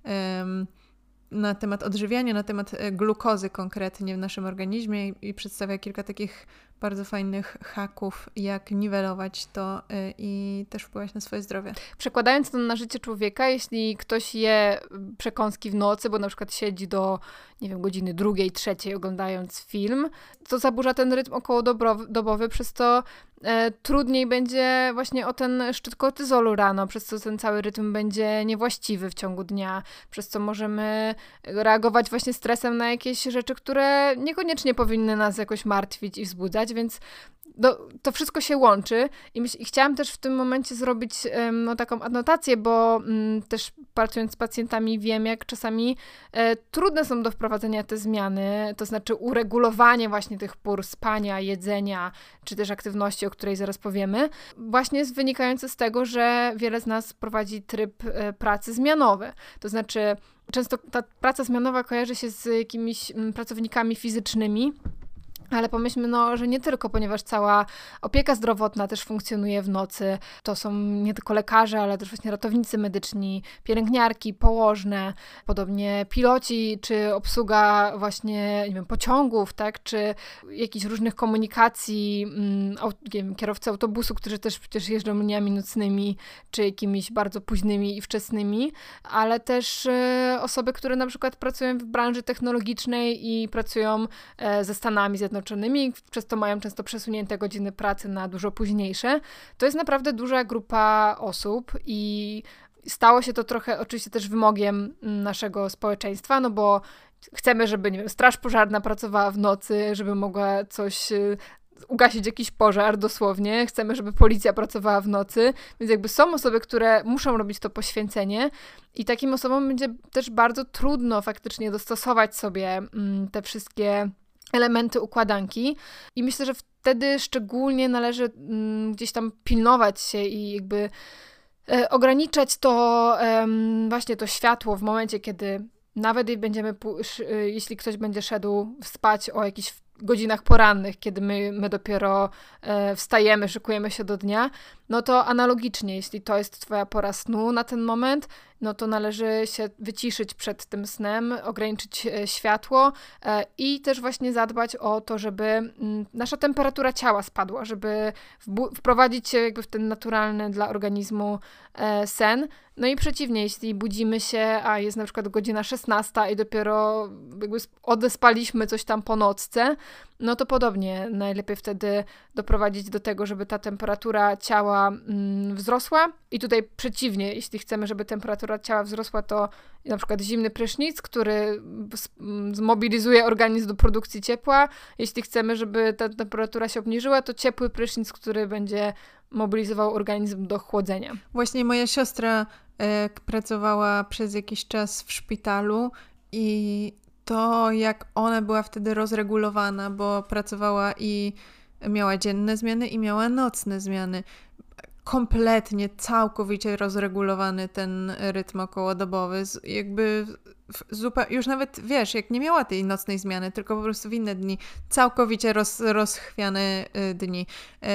um, na temat odżywiania, na temat glukozy konkretnie w naszym organizmie i, i przedstawia kilka takich bardzo fajnych haków, jak niwelować to y, i też wpływać na swoje zdrowie. Przekładając to na życie człowieka, jeśli ktoś je przekąski w nocy, bo na przykład siedzi do, nie wiem, godziny drugiej, trzeciej oglądając film, to zaburza ten rytm okołodobowy, przez to e, trudniej będzie właśnie o ten szczyt kortyzolu rano, przez co ten cały rytm będzie niewłaściwy w ciągu dnia, przez co możemy reagować właśnie stresem na jakieś rzeczy, które niekoniecznie powinny nas jakoś martwić i wzbudzać, więc do, to wszystko się łączy i, myśl, i chciałam też w tym momencie zrobić um, no, taką adnotację, bo um, też pracując z pacjentami wiem, jak czasami e, trudne są do wprowadzenia te zmiany, to znaczy uregulowanie właśnie tych pór spania, jedzenia, czy też aktywności, o której zaraz powiemy, właśnie jest wynikające z tego, że wiele z nas prowadzi tryb e, pracy zmianowy, to znaczy często ta praca zmianowa kojarzy się z jakimiś m, pracownikami fizycznymi, ale pomyślmy, no, że nie tylko, ponieważ cała opieka zdrowotna też funkcjonuje w nocy. To są nie tylko lekarze, ale też właśnie ratownicy medyczni, pielęgniarki, położne, podobnie piloci, czy obsługa właśnie, nie wiem, pociągów, tak, czy jakichś różnych komunikacji, mm, nie wiem, kierowcy autobusu, którzy też przecież jeżdżą liniami nocnymi, czy jakimiś bardzo późnymi i wczesnymi, ale też e, osoby, które na przykład pracują w branży technologicznej i pracują e, ze Stanami Zjednoczonymi, przez to mają często przesunięte godziny pracy na dużo późniejsze. To jest naprawdę duża grupa osób i stało się to trochę oczywiście też wymogiem naszego społeczeństwa, no bo chcemy, żeby, nie wiem, straż pożarna pracowała w nocy, żeby mogła coś ugasić jakiś pożar dosłownie. Chcemy, żeby policja pracowała w nocy, więc jakby są osoby, które muszą robić to poświęcenie i takim osobom będzie też bardzo trudno faktycznie dostosować sobie te wszystkie elementy układanki i myślę, że wtedy szczególnie należy mm, gdzieś tam pilnować się i jakby e, ograniczać to e, właśnie to światło w momencie, kiedy nawet będziemy, pu- e, jeśli ktoś będzie szedł spać o jakichś godzinach porannych, kiedy my, my dopiero e, wstajemy, szykujemy się do dnia, no to analogicznie, jeśli to jest twoja pora snu na ten moment, no to należy się wyciszyć przed tym snem, ograniczyć e, światło e, i też właśnie zadbać o to, żeby m, nasza temperatura ciała spadła, żeby wbu- wprowadzić się jakby w ten naturalny dla organizmu e, sen. No i przeciwnie, jeśli budzimy się, a jest na przykład godzina szesnasta i dopiero jakby odespaliśmy coś tam po nocce, no to podobnie najlepiej wtedy doprowadzić do tego, żeby ta temperatura ciała mm, wzrosła i tutaj przeciwnie, jeśli chcemy, żeby temperatura ciała wzrosła, to na przykład zimny prysznic, który zmobilizuje organizm do produkcji ciepła. Jeśli chcemy, żeby ta temperatura się obniżyła, to ciepły prysznic, który będzie mobilizował organizm do chłodzenia. Właśnie moja siostra e, pracowała przez jakiś czas w szpitalu i to, jak ona była wtedy rozregulowana, bo pracowała i miała dzienne zmiany i miała nocne zmiany. Kompletnie, całkowicie rozregulowany ten rytm okołodobowy. Jakby zupa- już nawet, wiesz, jak nie miała tej nocnej zmiany, tylko po prostu w inne dni, całkowicie roz- rozchwiane dni.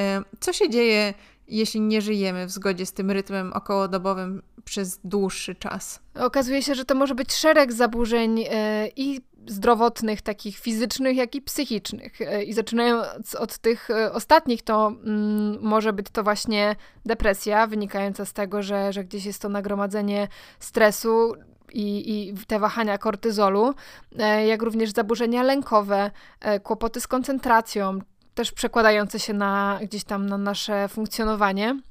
Co się dzieje, jeśli nie żyjemy w zgodzie z tym rytmem okołodobowym przez dłuższy czas? Okazuje się, że to może być szereg zaburzeń yy, i zdrowotnych, takich fizycznych, jak i psychicznych. Yy, I zaczynając od tych yy, ostatnich, to yy, może być to właśnie depresja, wynikająca z tego, że, że gdzieś jest to nagromadzenie stresu i, i te wahania kortyzolu, yy, jak również zaburzenia lękowe, yy, kłopoty z koncentracją, też przekładające się na gdzieś tam na nasze funkcjonowanie.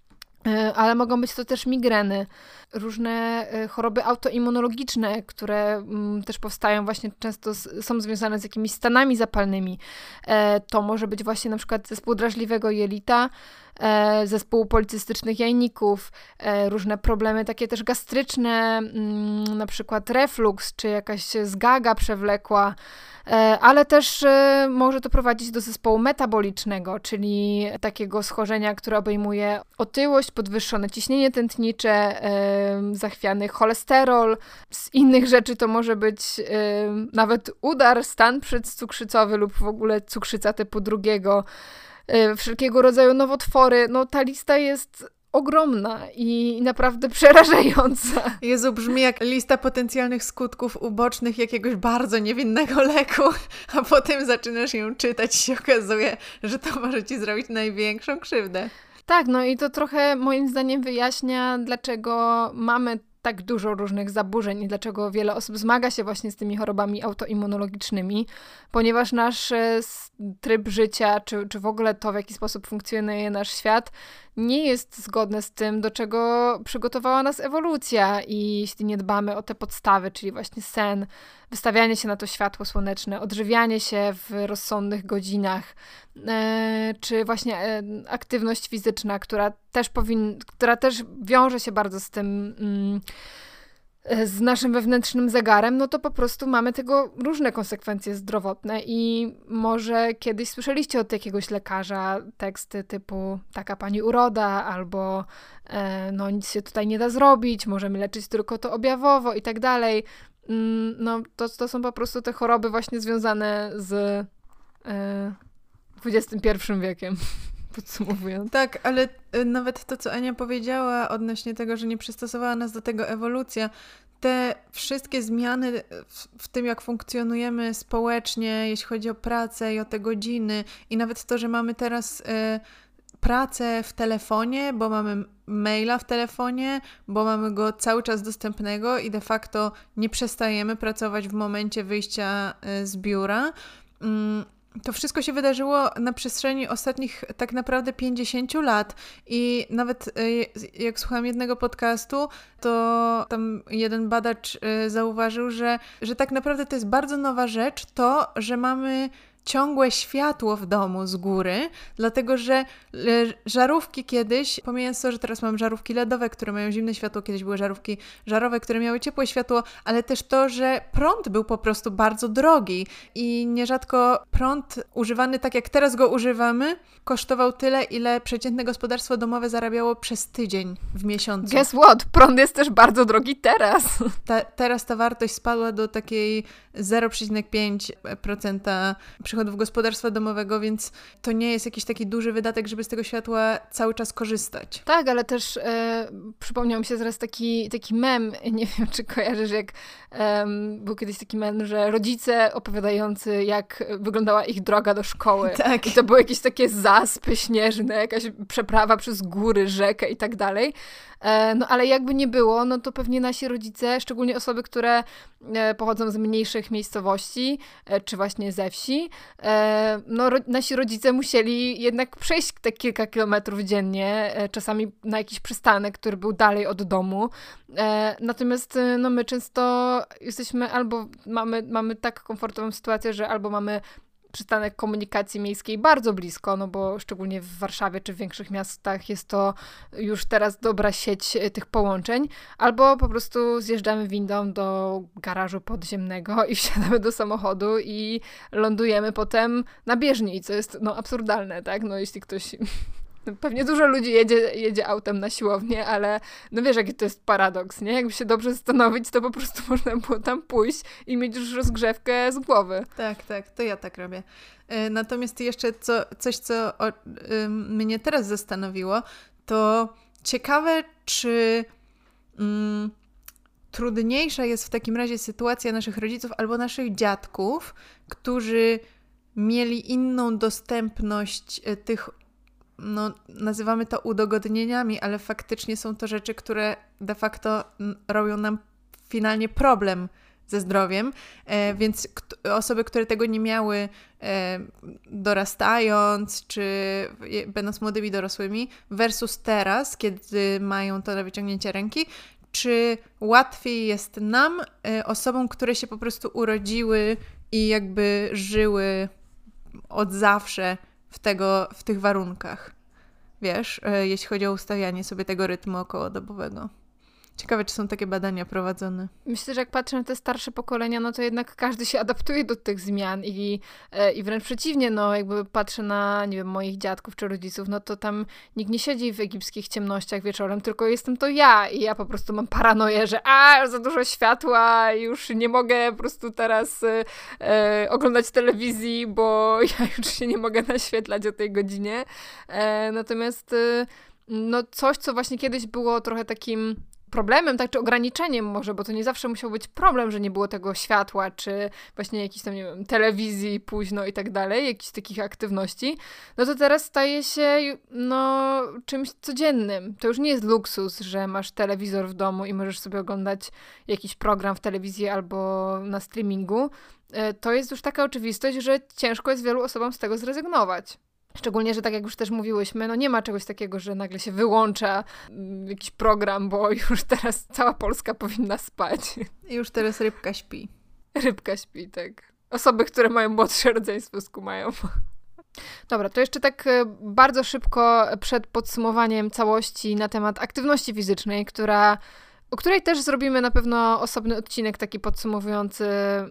Ale mogą być to też migreny, różne choroby autoimmunologiczne, które też powstają właśnie często, z, są związane z jakimiś stanami zapalnymi. To może być właśnie na przykład zespół drażliwego jelita, zespół policystycznych jajników, różne problemy takie też gastryczne, na przykład refluks, czy jakaś zgaga przewlekła, ale też może to prowadzić do zespołu metabolicznego, czyli takiego schorzenia, które obejmuje otyłość, podwyższone ciśnienie tętnicze, yy, zachwiany cholesterol. Z innych rzeczy to może być yy, nawet udar, stan przedcukrzycowy lub w ogóle cukrzyca typu drugiego, yy, wszelkiego rodzaju nowotwory. No ta lista jest ogromna i naprawdę przerażająca. Jezu, brzmi jak lista potencjalnych skutków ubocznych jakiegoś bardzo niewinnego leku, a potem zaczynasz ją czytać i się okazuje, że to może ci zrobić największą krzywdę. Tak, no i to trochę moim zdaniem wyjaśnia, dlaczego mamy tak dużo różnych zaburzeń i dlaczego wiele osób zmaga się właśnie z tymi chorobami autoimmunologicznymi, ponieważ nasz tryb życia, czy, czy w ogóle to, w jaki sposób funkcjonuje nasz świat, nie jest zgodne z tym, do czego przygotowała nas ewolucja i jeśli nie dbamy o te podstawy, czyli właśnie sen, wystawianie się na to światło słoneczne, odżywianie się w rozsądnych godzinach, e, czy właśnie e, aktywność fizyczna, która też powin, która też wiąże się bardzo z tym, mm, z naszym wewnętrznym zegarem, no to po prostu mamy tego różne konsekwencje zdrowotne i może kiedyś słyszeliście od jakiegoś lekarza teksty typu taka pani uroda albo e, no nic się tutaj nie da zrobić, możemy leczyć tylko to objawowo i tak dalej. No to, to są po prostu te choroby właśnie związane z e, dwudziestym pierwszym wiekiem. Podsumowując. Tak, ale nawet to, co Ania powiedziała odnośnie tego, że nie przystosowała nas do tego ewolucja, te wszystkie zmiany w, w tym, jak funkcjonujemy społecznie, jeśli chodzi o pracę i o te godziny i nawet to, że mamy teraz y, pracę w telefonie, bo mamy maila w telefonie, bo mamy go cały czas dostępnego i de facto nie przestajemy pracować w momencie wyjścia y, z biura. Mm, To wszystko się wydarzyło na przestrzeni ostatnich tak naprawdę pięćdziesięciu lat i nawet jak słuchałam jednego podcastu, to tam jeden badacz zauważył, że, że tak naprawdę to jest bardzo nowa rzecz to, że mamy ciągłe światło w domu z góry, dlatego że żarówki kiedyś, pomijając to, że teraz mam żarówki ledowe, które mają zimne światło, kiedyś były żarówki żarowe, które miały ciepłe światło, ale też to, że prąd był po prostu bardzo drogi i nierzadko prąd używany tak jak teraz go używamy, kosztował tyle, ile przeciętne gospodarstwo domowe zarabiało przez tydzień w miesiącu. Guess what? Prąd jest też bardzo drogi teraz. Ta, teraz ta wartość spadła do takiej zero przecinek pięć procent przychodów gospodarstwa domowego, więc to nie jest jakiś taki duży wydatek, żeby z tego światła cały czas korzystać. Tak, ale też e, przypomniał mi się zaraz taki, taki mem, nie wiem, czy kojarzysz, jak e, był kiedyś taki mem, że rodzice opowiadający, jak wyglądała ich droga do szkoły. Tak. I to były jakieś takie zaspy śnieżne, jakaś przeprawa przez góry, rzekę i tak dalej. E, no ale jakby nie było, no to pewnie nasi rodzice, szczególnie osoby, które e, pochodzą z mniejszych miejscowości, e, czy właśnie ze wsi, e, no ro, nasi rodzice musieli jednak przejść te kilka kilometrów dziennie, e, czasami na jakiś przystanek, który był dalej od domu. E, natomiast no my często jesteśmy albo mamy, mamy tak komfortową sytuację, że albo mamy przystanek komunikacji miejskiej bardzo blisko, no bo szczególnie w Warszawie czy w większych miastach jest to już teraz dobra sieć tych połączeń, albo po prostu zjeżdżamy windą do garażu podziemnego i wsiadamy do samochodu i lądujemy potem na bieżni, co jest no absurdalne, tak? No jeśli ktoś... Pewnie dużo ludzi jedzie, jedzie autem na siłownię, ale no wiesz, jaki to jest paradoks, nie? Jakby się dobrze zastanowić, to po prostu można było tam pójść i mieć już rozgrzewkę z głowy. Tak, tak, to ja tak robię. Natomiast jeszcze co, coś, co o, y, mnie teraz zastanowiło, to ciekawe, czy mm, trudniejsza jest w takim razie sytuacja naszych rodziców albo naszych dziadków, którzy mieli inną dostępność tych, no nazywamy to udogodnieniami, ale faktycznie są to rzeczy, które de facto robią nam finalnie problem ze zdrowiem, e, więc k- osoby, które tego nie miały e, dorastając, czy je, będąc młodymi dorosłymi, versus teraz, kiedy mają to na wyciągnięcie ręki, czy łatwiej jest nam, e, osobom, które się po prostu urodziły i jakby żyły od zawsze w, tego, w tych warunkach, wiesz, e, jeśli chodzi o ustawianie sobie tego rytmu okołodobowego. Ciekawe, czy są takie badania prowadzone. Myślę, że jak patrzę na te starsze pokolenia, no to jednak każdy się adaptuje do tych zmian i, i wręcz przeciwnie, no jakby patrzę na, nie wiem, moich dziadków czy rodziców, no to tam nikt nie siedzi w egipskich ciemnościach wieczorem, tylko jestem to ja i ja po prostu mam paranoję, że a, za dużo światła, już nie mogę po prostu teraz e, oglądać telewizji, bo ja już się nie mogę naświetlać o tej godzinie. E, natomiast e, no coś, co właśnie kiedyś było trochę takim problemem, tak, czy ograniczeniem może, bo to nie zawsze musiał być problem, że nie było tego światła, czy właśnie jakiejś tam, nie wiem, telewizji późno i tak dalej, jakichś takich aktywności, no to teraz staje się, no, czymś codziennym. To już nie jest luksus, że masz telewizor w domu i możesz sobie oglądać jakiś program w telewizji albo na streamingu. To jest już taka oczywistość, że ciężko jest wielu osobom z tego zrezygnować. Szczególnie, że tak jak już też mówiłyśmy, no nie ma czegoś takiego, że nagle się wyłącza jakiś program, bo już teraz cała Polska powinna spać. Już teraz rybka śpi. Rybka śpi, tak. Osoby, które mają młodsze rodzeństwo, skumają. Dobra, to jeszcze tak bardzo szybko przed podsumowaniem całości na temat aktywności fizycznej, która, o której też zrobimy na pewno osobny odcinek taki podsumowujący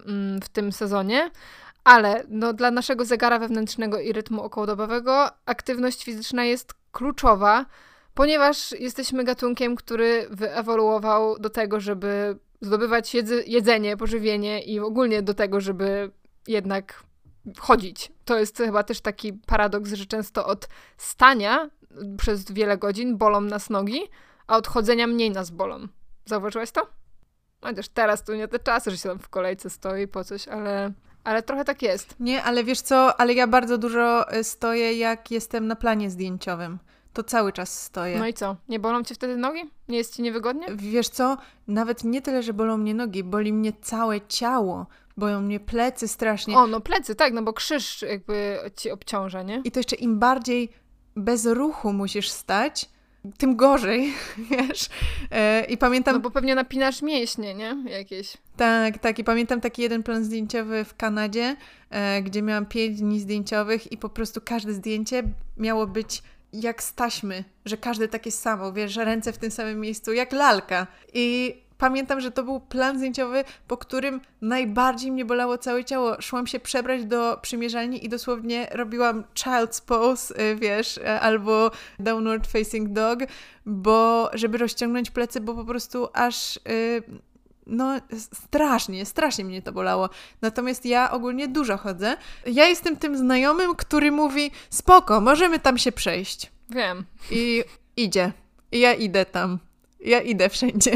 w tym sezonie. Ale no, dla naszego zegara wewnętrznego i rytmu okołodobowego aktywność fizyczna jest kluczowa, ponieważ jesteśmy gatunkiem, który wyewoluował do tego, żeby zdobywać jedz- jedzenie, pożywienie i ogólnie do tego, żeby jednak chodzić. To jest chyba też taki paradoks, że często od stania przez wiele godzin bolą nas nogi, a od chodzenia mniej nas bolą. Zauważyłaś to? Chociaż teraz to nie te czasy, że się tam w kolejce stoi po coś, ale... Ale trochę tak jest. Nie, ale wiesz co, ale ja bardzo dużo stoję, jak jestem na planie zdjęciowym. To cały czas stoję. No i co? Nie bolą cię wtedy nogi? Nie jest ci niewygodnie? Wiesz co, nawet nie tyle, że bolą mnie nogi, boli mnie całe ciało. Bolą mnie plecy strasznie. O, no plecy, tak, no bo krzyż jakby ci obciąża, nie? I to jeszcze im bardziej bez ruchu musisz stać, tym gorzej, wiesz. E, I pamiętam... No bo pewnie napinasz mięśnie, nie? Jakieś. Tak, tak. I pamiętam taki jeden plan zdjęciowy w Kanadzie, e, gdzie miałam pięć dni zdjęciowych i po prostu każde zdjęcie miało być jak z taśmy, że każde takie samo, wiesz, ręce w tym samym miejscu, jak lalka. I pamiętam, że to był plan zdjęciowy, po którym najbardziej mnie bolało całe ciało. Szłam się przebrać do przymierzalni i dosłownie robiłam child's pose, wiesz, albo downward facing dog, bo żeby rozciągnąć plecy, bo po prostu aż... Yy, no strasznie, strasznie mnie to bolało. Natomiast ja ogólnie dużo chodzę. Ja jestem tym znajomym, który mówi spoko, możemy tam się przejść. Wiem. I idzie. I ja idę tam. Ja idę wszędzie.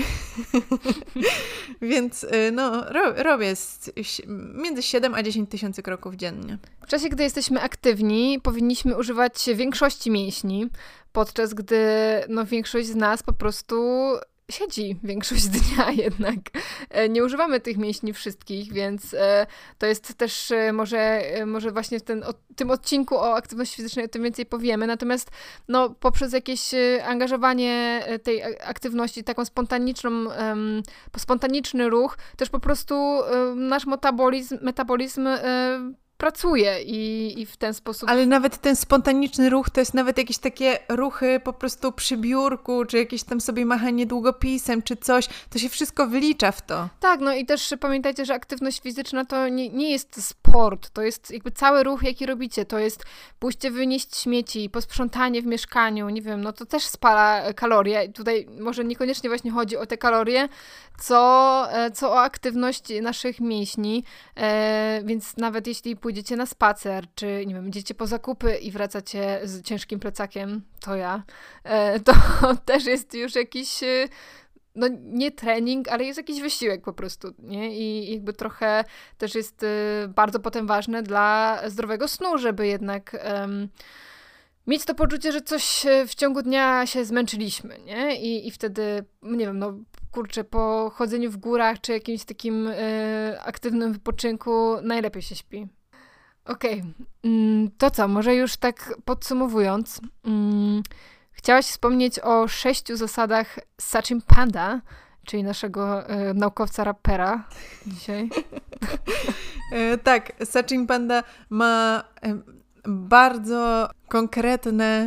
Więc no, ro, robię z, między siedem a dziesięć tysięcy kroków dziennie. W czasie, gdy jesteśmy aktywni, powinniśmy używać większości mięśni, podczas gdy no, większość z nas po prostu siedzi większość dnia jednak. Nie używamy tych mięśni wszystkich, więc to jest też może, może właśnie w ten, o, tym odcinku o aktywności fizycznej o tym więcej powiemy, natomiast no, poprzez jakieś angażowanie tej aktywności, taką spontaniczną, um, spontaniczny ruch, też po prostu um, nasz metabolizm, metabolizm um, pracuje i, i w ten sposób... Ale nawet ten spontaniczny ruch to jest nawet jakieś takie ruchy po prostu przy biurku, czy jakieś tam sobie machanie długopisem, czy coś. To się wszystko wlicza w to. Tak, no i też pamiętajcie, że aktywność fizyczna to nie, nie jest sport. To jest jakby cały ruch, jaki robicie. To jest pójście wynieść śmieci, posprzątanie w mieszkaniu, nie wiem, no to też spala kalorie. I tutaj może niekoniecznie właśnie chodzi o te kalorie, co, co o aktywność naszych mięśni. E, więc nawet jeśli pójdziecie na spacer, czy nie wiem, idziecie po zakupy i wracacie z ciężkim plecakiem, to ja, e, to też jest już jakiś, no nie trening, ale jest jakiś wysiłek po prostu, nie? I jakby trochę też jest bardzo potem ważne dla zdrowego snu, żeby jednak um, mieć to poczucie, że coś w ciągu dnia się zmęczyliśmy, nie? I, i wtedy, nie wiem, no kurczę, po chodzeniu w górach, czy jakimś takim y, aktywnym wypoczynku najlepiej się śpi. Okej, okay. To co, może już tak podsumowując, um, chciałaś wspomnieć o sześciu zasadach Sachin Panda, czyli naszego y, naukowca rapera dzisiaj. e, tak, Sachin Panda ma e, bardzo konkretne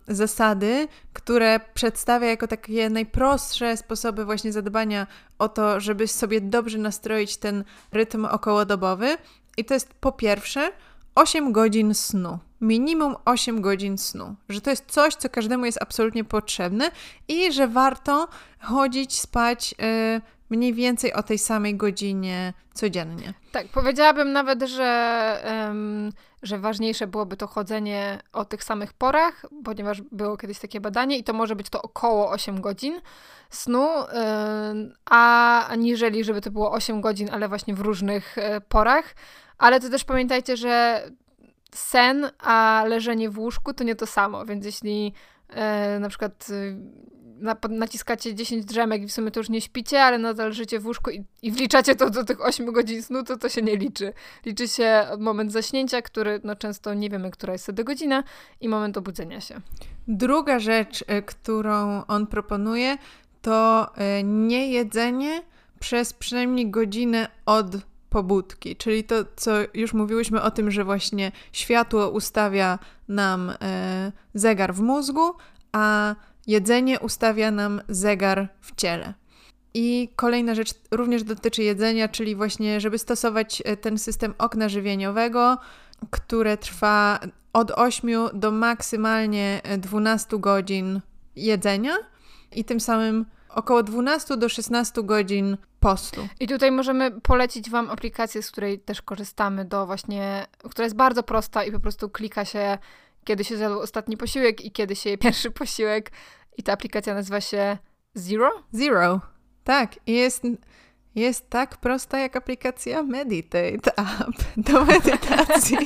zasady, które przedstawia jako takie najprostsze sposoby właśnie zadbania o to, żeby sobie dobrze nastroić ten rytm okołodobowy. I to jest po pierwsze osiem godzin snu. Minimum osiem godzin snu. Że to jest coś, co każdemu jest absolutnie potrzebne i że warto chodzić, spać yy, mniej więcej o tej samej godzinie codziennie. Tak, powiedziałabym nawet, że, um, że ważniejsze byłoby to chodzenie o tych samych porach, ponieważ było kiedyś takie badanie i to może być to około osiem godzin snu, yy, a aniżeli żeby to było osiem godzin, ale właśnie w różnych yy, porach. Ale to też pamiętajcie, że sen, a leżenie w łóżku to nie to samo, więc jeśli yy, na przykład yy, naciskacie dziesięć drzemek i w sumie to już nie śpicie, ale nadal leżycie w łóżku i, i wliczacie to do tych ośmiu godzin snu, to to się nie liczy. Liczy się moment zaśnięcia, który no często nie wiemy, która jest wtedy godzina i moment obudzenia się. Druga rzecz, którą on proponuje, to nie jedzenie przez przynajmniej godzinę od pobudki, czyli to, co już mówiłyśmy o tym, że właśnie światło ustawia nam e, zegar w mózgu, a jedzenie ustawia nam zegar w ciele. I kolejna rzecz również dotyczy jedzenia, czyli właśnie, żeby stosować ten system okna żywieniowego, które trwa od ośmiu do maksymalnie dwunastu godzin jedzenia i tym samym około dwunastu do szesnastu godzin postu. I tutaj możemy polecić wam aplikację, z której też korzystamy, do właśnie, która jest bardzo prosta i po prostu klika się, kiedy się zjadł ostatni posiłek i kiedy się je pierwszy posiłek. I ta aplikacja nazywa się Zero? Zero, tak. I jest, jest tak prosta jak aplikacja Meditate App do medytacji.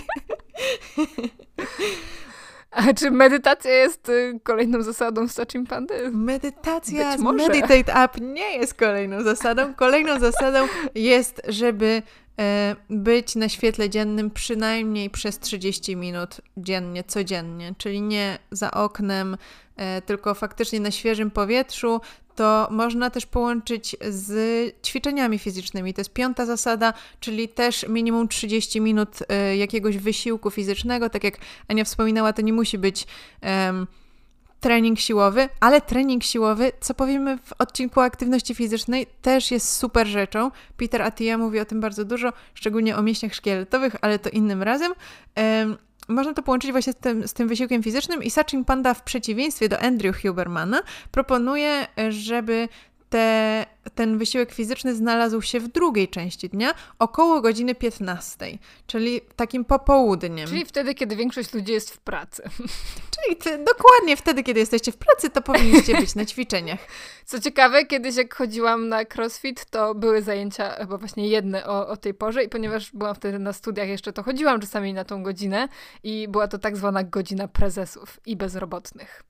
A czy medytacja jest y, kolejną zasadą Satchin Pandy? Medytacja z Meditate App nie jest kolejną zasadą. Kolejną zasadą jest, żeby e, być na świetle dziennym przynajmniej przez trzydzieści minut dziennie, codziennie. Czyli nie za oknem, e, tylko faktycznie na świeżym powietrzu. To można też połączyć z ćwiczeniami fizycznymi. To jest piąta zasada, czyli też minimum trzydzieści minut y, jakiegoś wysiłku fizycznego. Tak jak Ania wspominała, to nie musi być um, trening siłowy, ale trening siłowy, co powiemy w odcinku o aktywności fizycznej, też jest super rzeczą. Peter Attia mówi o tym bardzo dużo, szczególnie o mięśniach szkieletowych, ale to innym razem. Um, Można to połączyć właśnie z tym, z tym wysiłkiem fizycznym i Satchin Panda w przeciwieństwie do Andrew Hubermana proponuje, żeby te, ten wysiłek fizyczny znalazł się w drugiej części dnia, około godziny piętnastej, czyli takim popołudniem. Czyli wtedy, kiedy większość ludzi jest w pracy. Czyli ty, dokładnie wtedy, kiedy jesteście w pracy, to powinniście być na ćwiczeniach. Co ciekawe, kiedyś jak chodziłam na crossfit, to były zajęcia chyba właśnie jedne o, o tej porze i ponieważ byłam wtedy na studiach jeszcze, to chodziłam czasami na tą godzinę i była to tak zwana godzina prezesów i bezrobotnych.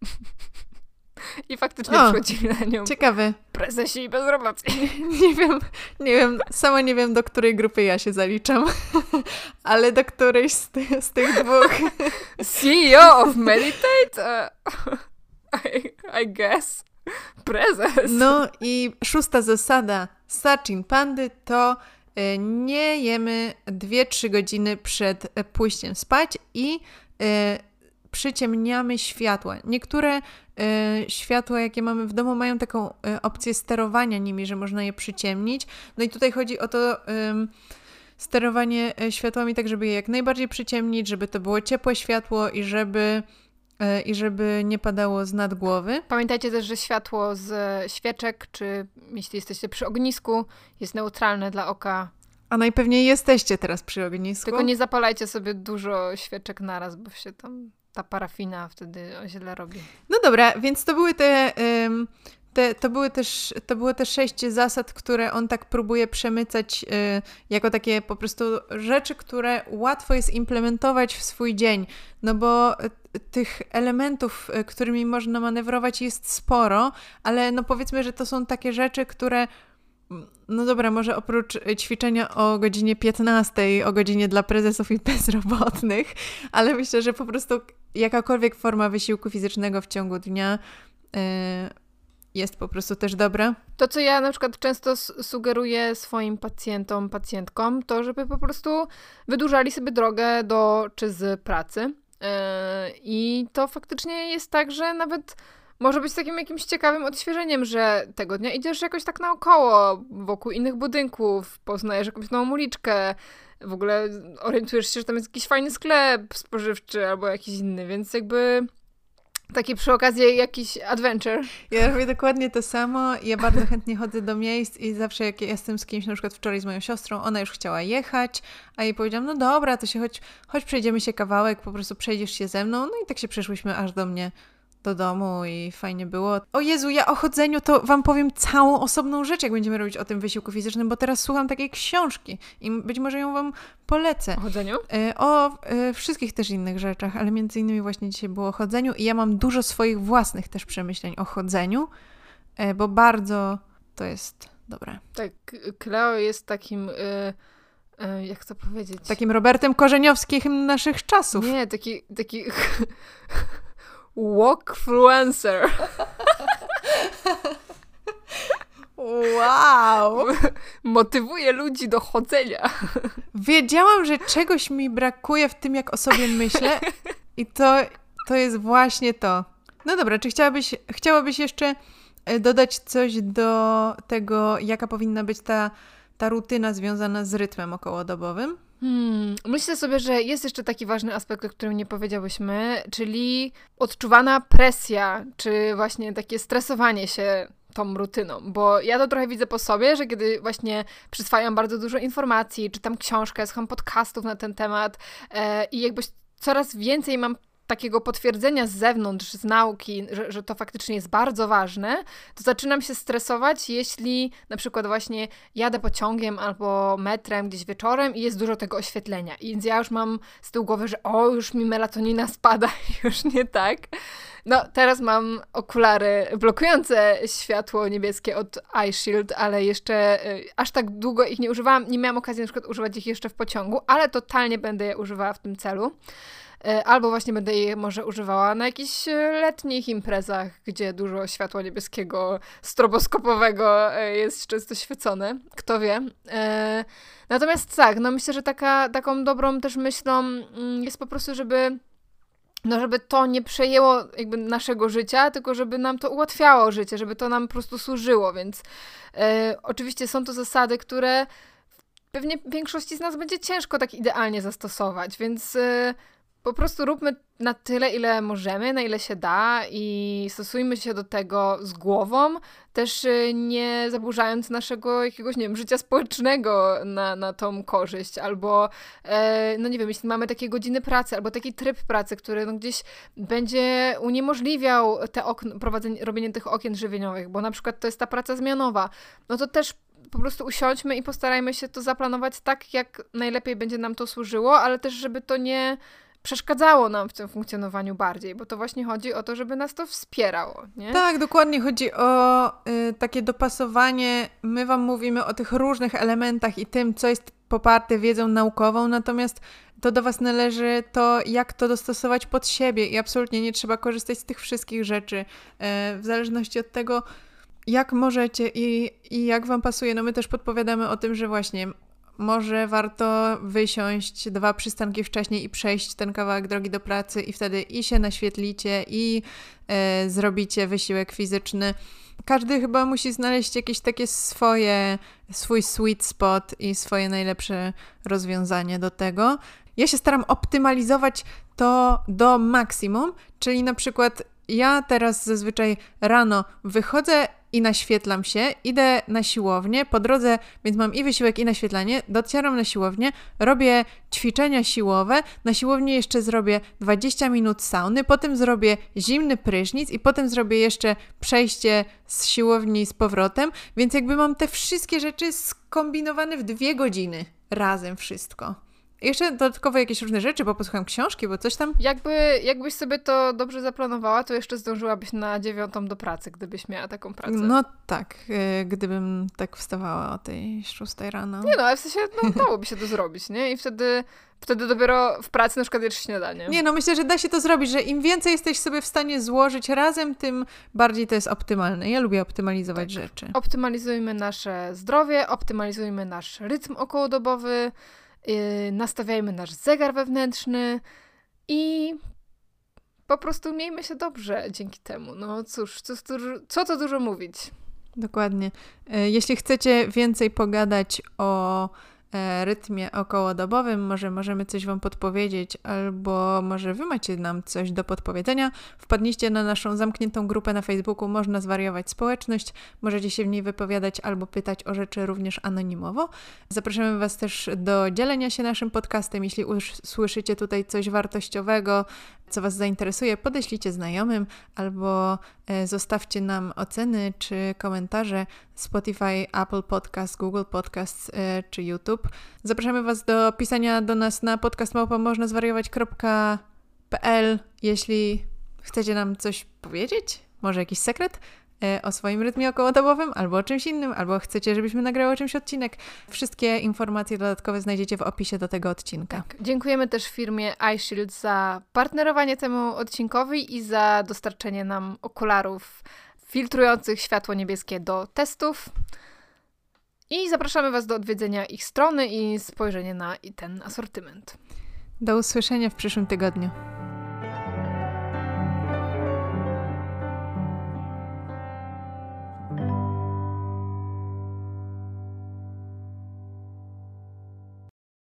I faktycznie o, przychodzili na nią ciekawe. Prezesi i bezrobotni. Nie wiem, nie wiem, sama nie wiem, do której grupy ja się zaliczam, ale do którejś z, ty, z tych dwóch. C E O of Meditate? Uh, I, I guess. Prezes. No i szósta zasada Satchin Pandy to y, nie jemy dwie trzy godziny przed pójściem spać i y, przyciemniamy światła. Niektóre y, światła, jakie mamy w domu, mają taką y, opcję sterowania nimi, że można je przyciemnić. No i tutaj chodzi o to y, sterowanie światłami tak, żeby je jak najbardziej przyciemnić, żeby to było ciepłe światło i żeby, y, i żeby nie padało z nad głowy. Pamiętajcie też, że światło z świeczek, czy jeśli jesteście przy ognisku, jest neutralne dla oka. A najpewniej jesteście teraz przy ognisku. Tylko nie zapalajcie sobie dużo świeczek naraz, bo się tam ta parafina wtedy źle robi. No dobra, więc to były te, um, te, to były też, to było te sześć zasad, które on tak próbuje przemycać y, jako takie po prostu rzeczy, które łatwo jest implementować w swój dzień, no bo y, tych elementów, y, którymi można manewrować jest sporo, ale no powiedzmy, że to są takie rzeczy, które no dobra, może oprócz ćwiczenia o godzinie piętnastej, o godzinie dla prezesów i bezrobotnych, ale myślę, że po prostu jakakolwiek forma wysiłku fizycznego w ciągu dnia yy, jest po prostu też dobra. To, co ja na przykład często sugeruję swoim pacjentom, pacjentkom, to żeby po prostu wydłużali sobie drogę do czy z pracy. I to faktycznie jest tak, że nawet może być takim jakimś ciekawym odświeżeniem, że tego dnia idziesz jakoś tak naokoło, wokół innych budynków, poznajesz jakąś nową uliczkę, w ogóle orientujesz się, że tam jest jakiś fajny sklep spożywczy albo jakiś inny, więc jakby taki przy okazji jakiś adventure. Ja robię dokładnie to samo. Ja bardzo chętnie chodzę do miejsc i zawsze jak jestem z kimś, na przykład wczoraj z moją siostrą, ona już chciała jechać, a jej powiedziałam, no dobra, to się chodź, chodź przejdziemy się kawałek, po prostu przejdziesz się ze mną. No i tak się przeszłyśmy aż do mnie, do domu i fajnie było. O Jezu, ja o chodzeniu to wam powiem całą osobną rzecz, jak będziemy robić o tym wysiłku fizycznym, bo teraz słucham takiej książki i być może ją wam polecę. O chodzeniu? O y, wszystkich też innych rzeczach, ale między innymi właśnie dzisiaj było o chodzeniu i ja mam dużo swoich własnych też przemyśleń o chodzeniu, y, bo bardzo to jest dobre. Tak, Kleo jest takim... Y- jak to powiedzieć? Takim Robertem Korzeniowskim naszych czasów. Nie, taki... taki walkfluencer. Wow! Motywuje ludzi do chodzenia. Wiedziałam, że czegoś mi brakuje w tym, jak o sobie myślę i to, to jest właśnie to. No dobra, czy chciałabyś, chciałabyś jeszcze dodać coś do tego, jaka powinna być ta, ta rutyna związana z rytmem okołodobowym? Hmm, myślę sobie, że jest jeszcze taki ważny aspekt, o którym nie powiedziałyśmy, czyli odczuwana presja, czy właśnie takie stresowanie się tą rutyną, bo ja to trochę widzę po sobie, że kiedy właśnie przyswajam bardzo dużo informacji, czytam książkę, słucham podcastów na ten temat e, i jakby coraz więcej mam takiego potwierdzenia z zewnątrz, z nauki, że, że to faktycznie jest bardzo ważne, to zaczynam się stresować, jeśli na przykład właśnie jadę pociągiem albo metrem gdzieś wieczorem i jest dużo tego oświetlenia. I więc ja już mam z tyłu głowy, że o, już mi melatonina spada, już nie tak. No, teraz mam okulary blokujące światło niebieskie od iShield, ale jeszcze y, aż tak długo ich nie używałam. Nie miałam okazji na przykład używać ich jeszcze w pociągu, ale totalnie będę je używała w tym celu. Albo właśnie będę je może używała na jakichś letnich imprezach, gdzie dużo światła niebieskiego, stroboskopowego jest często świecone. Kto wie. Natomiast tak, no myślę, że taka, taką dobrą też myślą jest po prostu, żeby no żeby to nie przejęło jakby naszego życia, tylko żeby nam to ułatwiało życie, żeby to nam po prostu służyło, więc oczywiście są to zasady, które pewnie większości z nas będzie ciężko tak idealnie zastosować, więc po prostu róbmy na tyle, ile możemy, na ile się da i stosujmy się do tego z głową, też nie zaburzając naszego jakiegoś, nie wiem, życia społecznego na, na tą korzyść, albo e, no nie wiem, jeśli mamy takie godziny pracy, albo taki tryb pracy, który no gdzieś będzie uniemożliwiał te okn- prowadzenie, robienie tych okien żywieniowych, bo na przykład to jest ta praca zmianowa, no to też po prostu usiądźmy i postarajmy się to zaplanować tak, jak najlepiej będzie nam to służyło, ale też żeby to nie przeszkadzało nam w tym funkcjonowaniu bardziej, bo to właśnie chodzi o to, żeby nas to wspierało, nie? Tak, dokładnie chodzi o y, takie dopasowanie. My wam mówimy o tych różnych elementach i tym, co jest poparte wiedzą naukową, natomiast to do was należy to, jak to dostosować pod siebie i absolutnie nie trzeba korzystać z tych wszystkich rzeczy, y, w zależności od tego, jak możecie i, i jak wam pasuje. No my też podpowiadamy o tym, że właśnie może warto wysiąść dwa przystanki wcześniej i przejść ten kawałek drogi do pracy i wtedy i się naświetlicie i e, zrobicie wysiłek fizyczny. Każdy chyba musi znaleźć jakieś takie swoje, swój sweet spot i swoje najlepsze rozwiązanie do tego. Ja się staram optymalizować to do maksimum, czyli na przykład ja teraz zazwyczaj rano wychodzę i naświetlam się, idę na siłownię, po drodze, więc mam i wysiłek, i naświetlanie, docieram na siłownię, robię ćwiczenia siłowe, na siłowni jeszcze zrobię dwadzieścia minut sauny, potem zrobię zimny prysznic i potem zrobię jeszcze przejście z siłowni z powrotem, więc jakby mam te wszystkie rzeczy skombinowane w dwie godziny, razem wszystko. Jeszcze dodatkowo jakieś różne rzeczy, bo posłucham książki, bo coś tam... Jakby, jakbyś sobie to dobrze zaplanowała, to jeszcze zdążyłabyś na dziewiątą do pracy, gdybyś miała taką pracę. No tak, yy, gdybym tak wstawała o tej szóstej rano. Nie no, ale w sensie no, dałoby się to zrobić, nie? I wtedy, wtedy dopiero w pracy na przykład jesz śniadanie. Nie no, myślę, że da się to zrobić, że im więcej jesteś sobie w stanie złożyć razem, tym bardziej to jest optymalne. Ja lubię optymalizować tak. rzeczy. Optymalizujmy nasze zdrowie, optymalizujmy nasz rytm okołodobowy, Yy, nastawiajmy nasz zegar wewnętrzny i po prostu miejmy się dobrze dzięki temu. No cóż, co, co to dużo mówić. Dokładnie. Jeśli chcecie więcej pogadać o rytmie okołodobowym, może możemy coś wam podpowiedzieć, albo może wy macie nam coś do podpowiedzenia, wpadnijcie na naszą zamkniętą grupę na Facebooku Można Zwariować Społeczność. Możecie się w niej wypowiadać albo pytać o rzeczy również anonimowo. Zapraszamy was też do dzielenia się naszym podcastem. Jeśli usłyszycie tutaj coś wartościowego, co was zainteresuje, podeślijcie znajomym albo zostawcie nam oceny czy komentarze Spotify, Apple Podcast, Google Podcast czy YouTube. Zapraszamy was do pisania do nas na podcast małpa można zwariować kropka p l, jeśli chcecie nam coś powiedzieć, może jakiś sekret o swoim rytmie okołodobowym, albo o czymś innym, albo chcecie, żebyśmy nagrały o czymś odcinek. Wszystkie informacje dodatkowe znajdziecie w opisie do tego odcinka. Tak. Dziękujemy też firmie iShield za partnerowanie temu odcinkowi i za dostarczenie nam okularów filtrujących światło niebieskie do testów. I zapraszamy was do odwiedzenia ich strony i spojrzenia na ten asortyment. Do usłyszenia w przyszłym tygodniu.